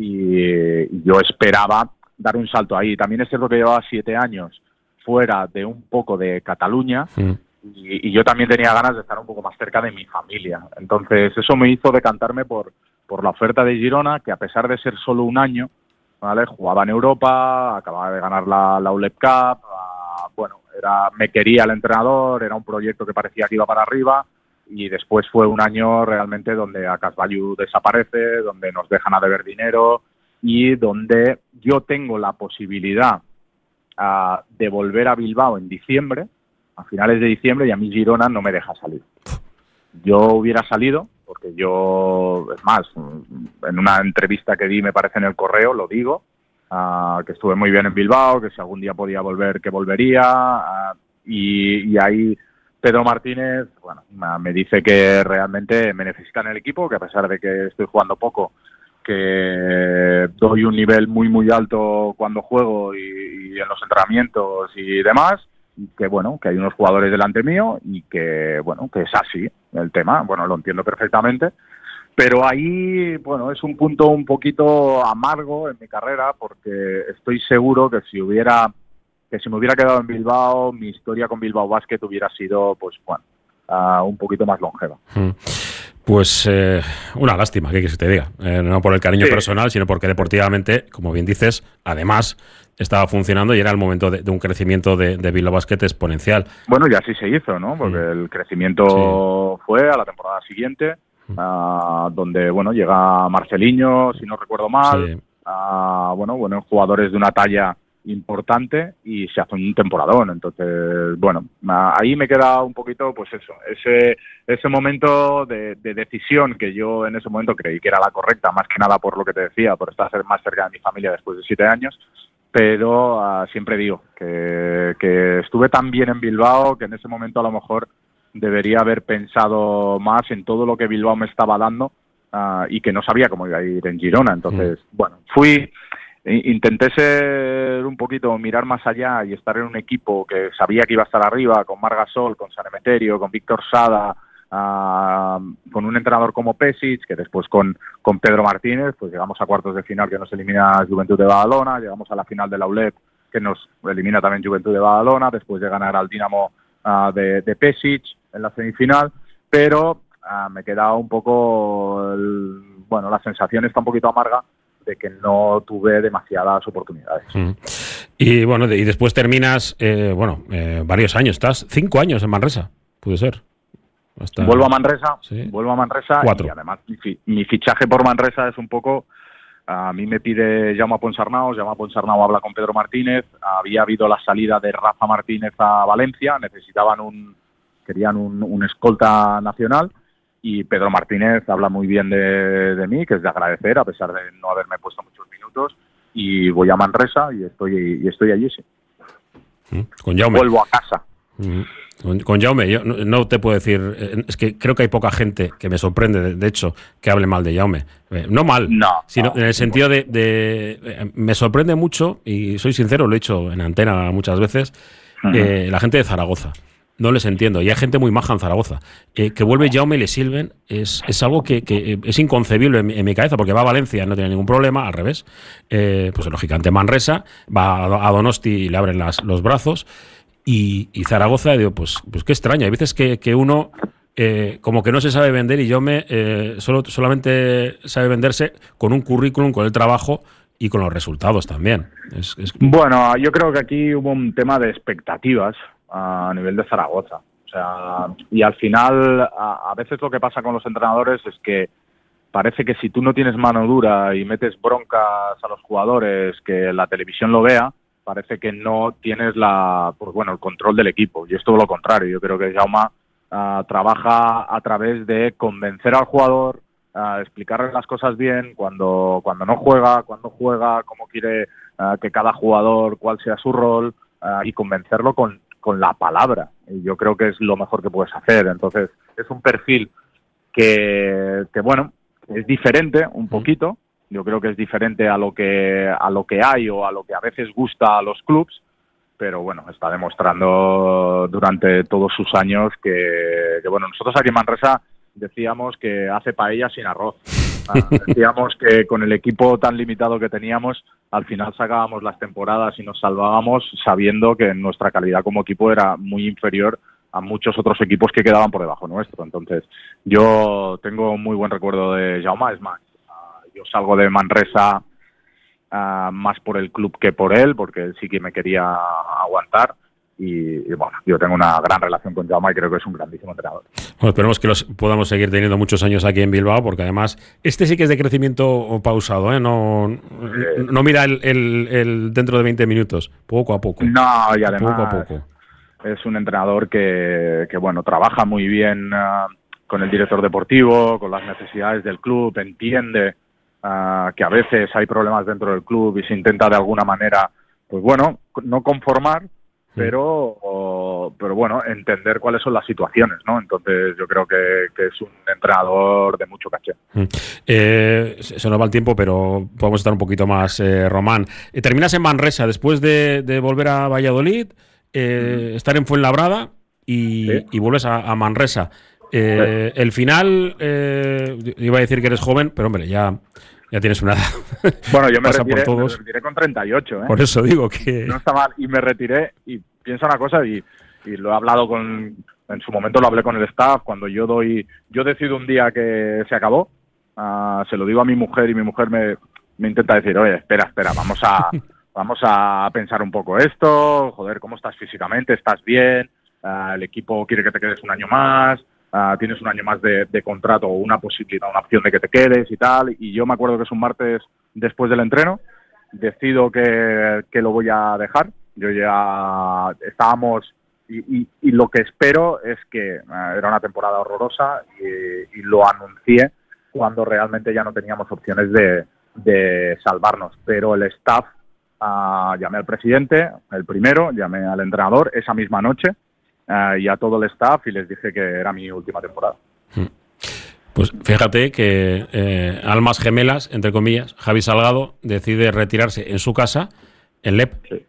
y yo esperaba dar un salto ahí. También es cierto que llevaba 7 años fuera de un poco de Cataluña y yo también tenía ganas de estar un poco más cerca de mi familia. Entonces eso me hizo decantarme por la oferta de Girona, que a pesar de ser solo un año, ¿vale? Jugaba en Europa, acababa de ganar la ULEP Cup, bueno, me quería el entrenador, era un proyecto que parecía que iba para arriba, y después fue un año realmente donde a Casballo desaparece, donde nos dejan a deber dinero y donde yo tengo la posibilidad de volver a Bilbao en diciembre, a finales de diciembre, y a mí Girona no me deja salir. Yo hubiera salido, porque yo, es más, en una entrevista que di, me parece en El Correo, lo digo, que estuve muy bien en Bilbao, que si algún día podía volver, que volvería, y ahí Pedro Martínez, bueno, me dice que realmente me necesita en el equipo, que a pesar de que estoy jugando poco, que doy un nivel muy muy alto cuando juego y en los entrenamientos y demás, y que bueno, que hay unos jugadores delante mío y que bueno, que es así el tema, bueno, lo entiendo perfectamente. Pero ahí, bueno, es un punto un poquito amargo en mi carrera, porque estoy seguro que si me hubiera quedado en Bilbao, mi historia con Bilbao Basket hubiera sido, pues bueno, un poquito más longeva. Pues una lástima, ¿qué quieres que te diga? No por el cariño personal, sino porque deportivamente, como bien dices, además estaba funcionando y era el momento de un crecimiento de Bilbao Basket exponencial. Bueno, y así se hizo, ¿no? Porque el crecimiento fue a la temporada siguiente, donde bueno, llega Marceliño, si no recuerdo mal, bueno, jugadores de una talla importante, y se hace un temporadón. Entonces, bueno, ahí me queda un poquito, pues eso, ese momento de decisión que yo en ese momento creí que era la correcta, más que nada por lo que te decía, por estar más cerca de mi familia después de 7 años, pero siempre digo que estuve tan bien en Bilbao que en ese momento a lo mejor debería haber pensado más en todo lo que Bilbao me estaba dando, y que no sabía cómo iba a ir en Girona. Entonces, bueno, intenté ser un poquito, mirar más allá y estar en un equipo que sabía que iba a estar arriba, con Marc Gasol, con Sanemeterio, con Víctor Sada, con un entrenador como Pesic, que después con Pedro Martínez, pues llegamos a cuartos de final, que nos elimina Juventud de Badalona, llegamos a la final de la ULEP, que nos elimina también Juventud de Badalona, después de ganar al Dinamo de Pesic en la semifinal, pero me queda un poco, la sensación está un poquito amarga de que no tuve demasiadas oportunidades. Y bueno, y después terminas, varios años, estás 5 años en Manresa, puede ser. Vuelvo a Manresa, 4. Y además mi fichaje por Manresa es un poco, a mí me pide Jaume Ponsarnau habla con Pedro Martínez, había habido la salida de Rafa Martínez a Valencia, querían un escolta nacional, y Pedro Martínez habla muy bien de mí, que es de agradecer, a pesar de no haberme puesto muchos minutos, y voy a Manresa y estoy allí, sí. Con Jaume. Vuelvo a casa. Con Jaume, yo no te puedo decir, es que creo que hay poca gente que me sorprende, de hecho, que hable mal de Jaume. No mal, sino en el sentido de me sorprende mucho, y soy sincero, lo he dicho en antena muchas veces, la gente de Zaragoza. No les entiendo. Y hay gente muy maja en Zaragoza. Que vuelve Jaume y le sirven es algo que es inconcebible en mi cabeza, porque va a Valencia, no tiene ningún problema, al revés. Pues lógicamente Manresa, va a Donosti y le abren los brazos. Y Zaragoza, digo, pues qué extraño. Hay veces que uno como que no se sabe vender, y Jaume solamente sabe venderse con un currículum, con el trabajo y con los resultados también. Bueno, yo creo que aquí hubo un tema de expectativas a nivel de Zaragoza. O sea, y al final, a veces lo que pasa con los entrenadores es que parece que si tú no tienes mano dura y metes broncas a los jugadores, que la televisión lo vea, parece que no tienes el control del equipo. Y es todo lo contrario. Yo creo que Jaume trabaja a través de convencer al jugador, explicarle las cosas bien, cuando no juega, cuando juega, cómo quiere que cada jugador, cuál sea su rol, y convencerlo con la palabra. Y yo creo que es lo mejor que puedes hacer. Entonces, es un perfil que es diferente un poquito. Yo creo que es diferente a lo que hay o a lo que a veces gusta a los clubs, pero bueno, está demostrando durante todos sus años que nosotros aquí en Manresa decíamos que hace paella sin arroz. Decíamos que con el equipo tan limitado que teníamos, al final sacábamos las temporadas y nos salvábamos sabiendo que nuestra calidad como equipo era muy inferior a muchos otros equipos que quedaban por debajo nuestro. Entonces, yo tengo muy buen recuerdo de Jaume. Es más, yo salgo de Manresa más por el club que por él, porque él sí que me quería aguantar. Y bueno, yo tengo una gran relación con Jaume y creo que es un grandísimo entrenador. Bueno, esperemos que los podamos seguir teniendo muchos años aquí en Bilbao, porque además este sí que es de crecimiento pausado, ¿eh? No mira el dentro de 20 minutos, poco a poco. No, y además poco a poco. Es un entrenador que trabaja muy bien con el director deportivo, con las necesidades del club, entiende que a veces hay problemas dentro del club y se intenta de alguna manera, no conformar, pero entender cuáles son las situaciones, ¿no? Entonces yo creo que es un entrenador de mucho caché. Se nos va el tiempo, pero podemos estar un poquito más, Román. Terminas en Manresa después de volver a Valladolid, estar en Fuenlabrada y vuelves a Manresa. El final, iba a decir que eres joven, pero hombre, ya tienes una edad. Bueno, yo me retiré con 38, ¿eh? Por eso digo que... No está mal. Y me retiré y pienso una cosa y lo he hablado en su momento lo hablé con el staff. Cuando yo decido un día que se acabó, se lo digo a mi mujer y mi mujer me intenta decir, oye, espera, vamos a pensar un poco esto, joder, ¿cómo estás físicamente? ¿Estás bien? El equipo quiere que te quedes un año más. Tienes un año más de contrato o una posibilidad, una opción de que te quedes y tal. Y yo me acuerdo que es un martes después del entreno, decido que lo voy a dejar. Yo ya estábamos y lo que espero es que era una temporada horrorosa y lo anuncié cuando realmente ya no teníamos opciones de salvarnos. Pero el staff, llamé al presidente, el primero, llamé al entrenador esa misma noche, y a todo el staff, y les dije que era mi última temporada. Pues fíjate que almas gemelas, entre comillas, Javi Salgado decide retirarse en su casa, en Lep, sí.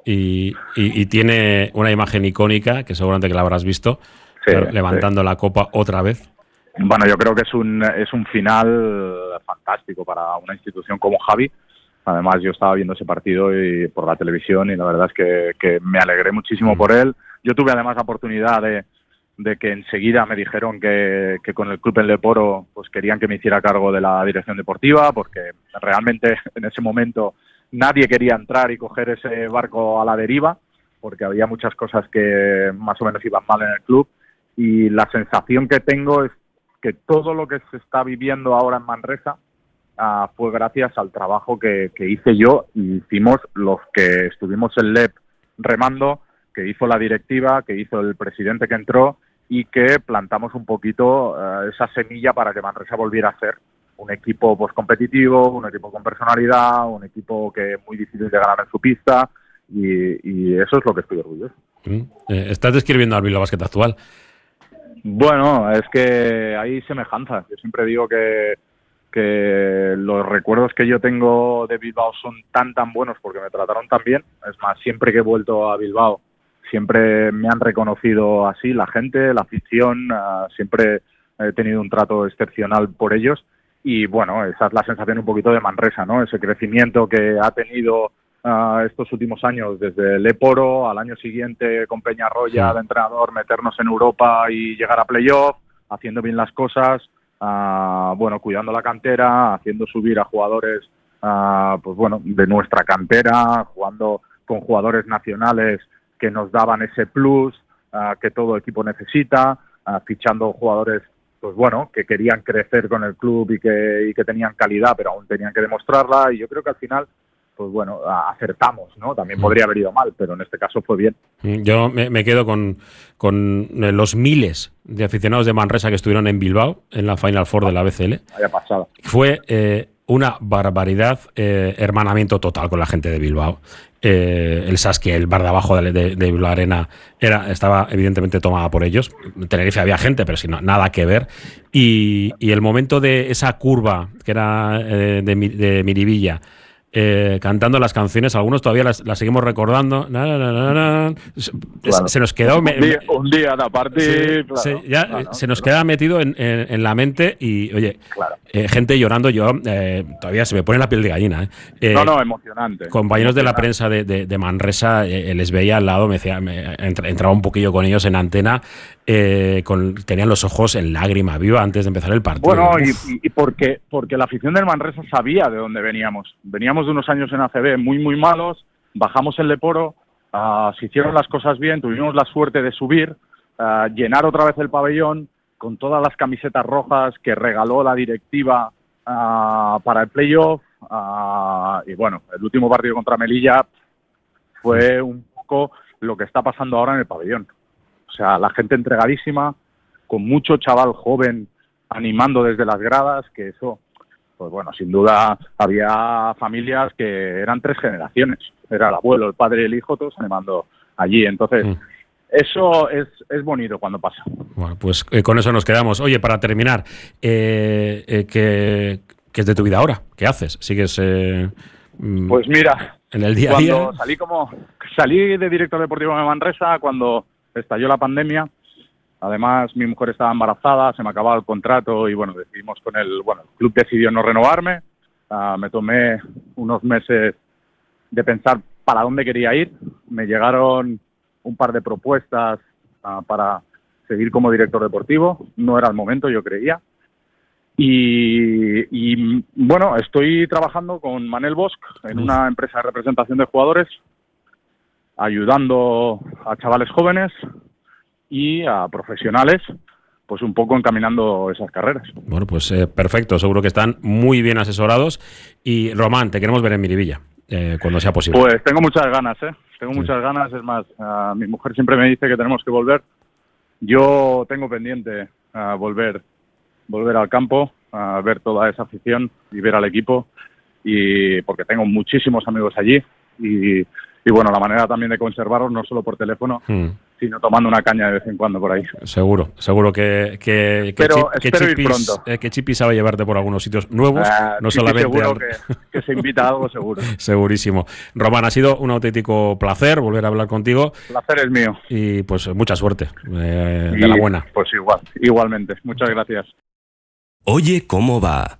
y tiene una imagen icónica, que seguramente que la habrás visto, sí, levantando la copa otra vez. Bueno, yo creo que es un final fantástico para una institución como Javi. Además, yo estaba viendo ese partido por la televisión y la verdad es que me alegré muchísimo por él. Yo tuve además la oportunidad de que enseguida me dijeron que con el club en Leporo pues querían que me hiciera cargo de la dirección deportiva, porque realmente en ese momento nadie quería entrar y coger ese barco a la deriva, porque había muchas cosas que más o menos iban mal en el club, y la sensación que tengo es que todo lo que se está viviendo ahora en Manresa fue gracias al trabajo que hice yo y hicimos los que estuvimos en LEP remando, que hizo la directiva, que hizo el presidente que entró, y que plantamos un poquito esa semilla para que Manresa volviera a ser un equipo pues competitivo, un equipo con personalidad, un equipo que es muy difícil de ganar en su pista y eso es lo que estoy orgulloso. ¿Estás describiendo al Bilbao Basket actual? Bueno, es que hay semejanzas. Yo siempre digo que los recuerdos que yo tengo de Bilbao son tan buenos porque me trataron tan bien. Es más, siempre que he vuelto a Bilbao, siempre me han reconocido así, la gente, la afición, siempre he tenido un trato excepcional por ellos. Y bueno, esa es la sensación un poquito de Manresa, ¿no? Ese crecimiento que ha tenido estos últimos años, desde el Leporo al año siguiente con Peñarroya, de entrenador, meternos en Europa y llegar a playoff, haciendo bien las cosas, bueno, cuidando la cantera, haciendo subir a jugadores, pues bueno, de nuestra cantera, jugando con jugadores nacionales que nos daban ese plus que todo equipo necesita, fichando jugadores, pues bueno, que querían crecer con el club y que tenían calidad, pero aún tenían que demostrarla, y yo creo que al final, pues bueno, acertamos, ¿no? También podría haber ido mal, pero en este caso fue bien. Yo me quedo con los miles de aficionados de Manresa que estuvieron en Bilbao en la Final Four de la BCL. Vaya pasada. Fue una barbaridad, hermanamiento total con la gente de Bilbao. El Saskia, el bar de abajo de Bilbao Arena, estaba evidentemente tomada por ellos. En Tenerife había gente, pero sin nada que ver. Y el momento de esa curva, que era de Miribilla, cantando las canciones, algunos todavía las seguimos recordando. Claro. Se nos quedó un día de partir, se nos queda metido en la mente. Y oye, claro, gente llorando, yo todavía se me pone la piel de gallina. Emocionante. Compañeros de la prensa de Manresa, les veía al lado, entraba un poquillo con ellos en antena, tenían los ojos en lágrima viva antes de empezar el partido. Bueno, y porque la afición del Manresa sabía de dónde veníamos de unos años en ACB muy malos, bajamos el Leporo, se hicieron las cosas bien, tuvimos la suerte de subir, llenar otra vez el pabellón con todas las camisetas rojas que regaló la directiva para el playoff, y bueno, el último partido contra Melilla fue un poco lo que está pasando ahora en el pabellón. O sea, la gente entregadísima, con mucho chaval joven animando desde las gradas, que eso, pues bueno, sin duda había familias que eran 3 generaciones. Era el abuelo, el padre y el hijo, todos animando allí. Entonces, eso es bonito cuando pasa. Bueno, pues con eso nos quedamos. Oye, para terminar, ¿qué es de tu vida ahora? ¿Qué haces? ¿Sigues pues mira, en el día a día? Cuando salí de director deportivo de Manresa, cuando estalló la pandemia. Además, mi mujer estaba embarazada, se me acababa el contrato y bueno, decidimos el club decidió no renovarme. Me tomé unos meses de pensar para dónde quería ir. Me llegaron un par de propuestas para seguir como director deportivo. No era el momento, yo creía. Y bueno, estoy trabajando con Manel Bosch en una empresa de representación de jugadores, ayudando a chavales jóvenes y a profesionales, pues un poco encaminando esas carreras. Bueno, pues perfecto, seguro que están muy bien asesorados. Y Román, te queremos ver en Miribilla, cuando sea posible. Pues tengo muchas ganas, muchas ganas. Es más, mi mujer siempre me dice que tenemos que volver. Yo tengo pendiente volver al campo, a ver toda esa afición y ver al equipo, y porque tengo muchísimos amigos allí. Y bueno, la manera también de conservarlos, no solo por teléfono, sino tomando una caña de vez en cuando por ahí. Seguro que espero ir pronto. Que Chipi sabe llevarte por algunos sitios nuevos, no solamente. Seguro que se invita a algo, seguro. Segurísimo. Román, ha sido un auténtico placer volver a hablar contigo. El placer es mío. Y pues mucha suerte. De la buena. Pues igualmente. Muchas gracias. Oye, ¿cómo va?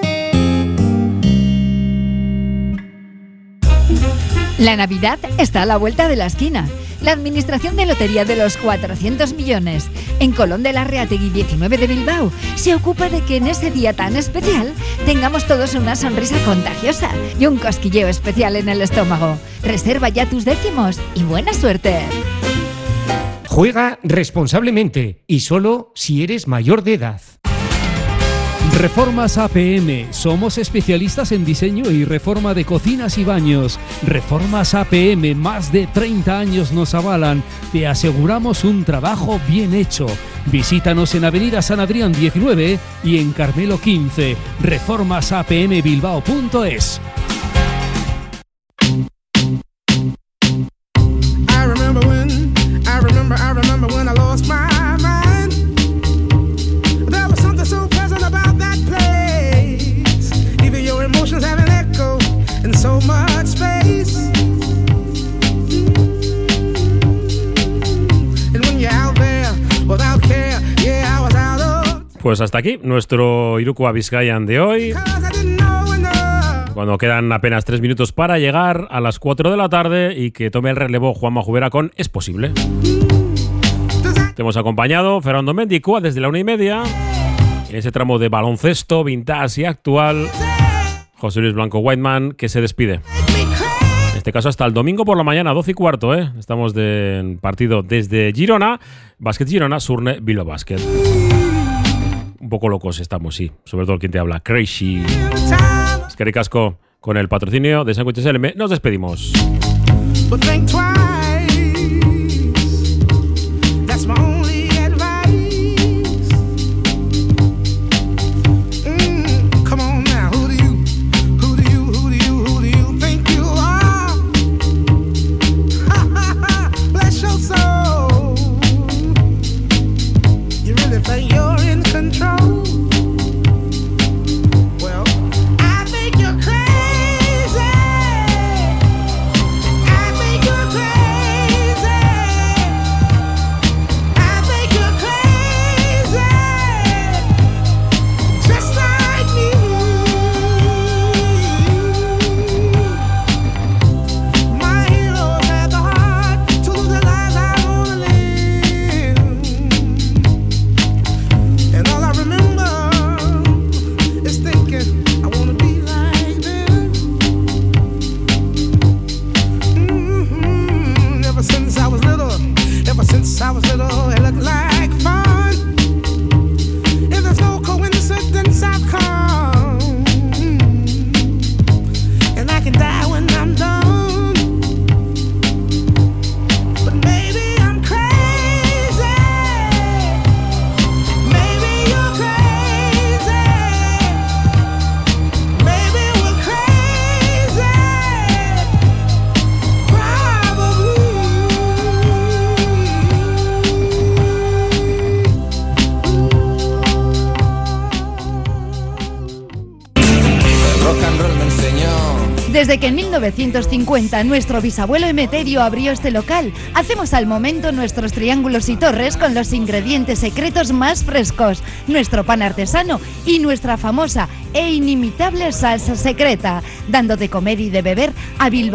La Navidad está a la vuelta de la esquina. La Administración de Lotería de los 400 millones en Colón de Larreategui 19 de Bilbao se ocupa de que en ese día tan especial tengamos todos una sonrisa contagiosa y un cosquilleo especial en el estómago. Reserva ya tus décimos y buena suerte. Juega responsablemente y solo si eres mayor de edad. Reformas APM. Somos especialistas en diseño y reforma de cocinas y baños. Reformas APM, más de 30 años nos avalan. Te aseguramos un trabajo bien hecho. Visítanos en Avenida San Adrián 19 y en Carmelo 15. reformasapmbilbao.es. Pues hasta aquí nuestro Iruko Bizkaian de hoy. Cuando quedan apenas 3 minutos para llegar a las 4 de la tarde y que tome el relevo Juanma Jubera con Es Posible. Te hemos acompañado Fernando Mendicua desde la 1:30. En ese tramo de baloncesto, vintage y actual, José Luis Blanco Whiteman, que se despide. En este caso hasta el domingo por la mañana, 12:15. Estamos de partido desde Girona, Básquet Girona, Surne, Bilbao Basket. Un poco locos estamos, sí. Sobre todo quien te habla, Crazy. Eskerrik asko con el patrocinio de Sándwiches LM. Nos despedimos. Desde que en 1950 nuestro bisabuelo Emeterio abrió este local, hacemos al momento nuestros triángulos y torres con los ingredientes secretos más frescos, nuestro pan artesano y nuestra famosa e inimitable salsa secreta, dando de comer y de beber a Bilbao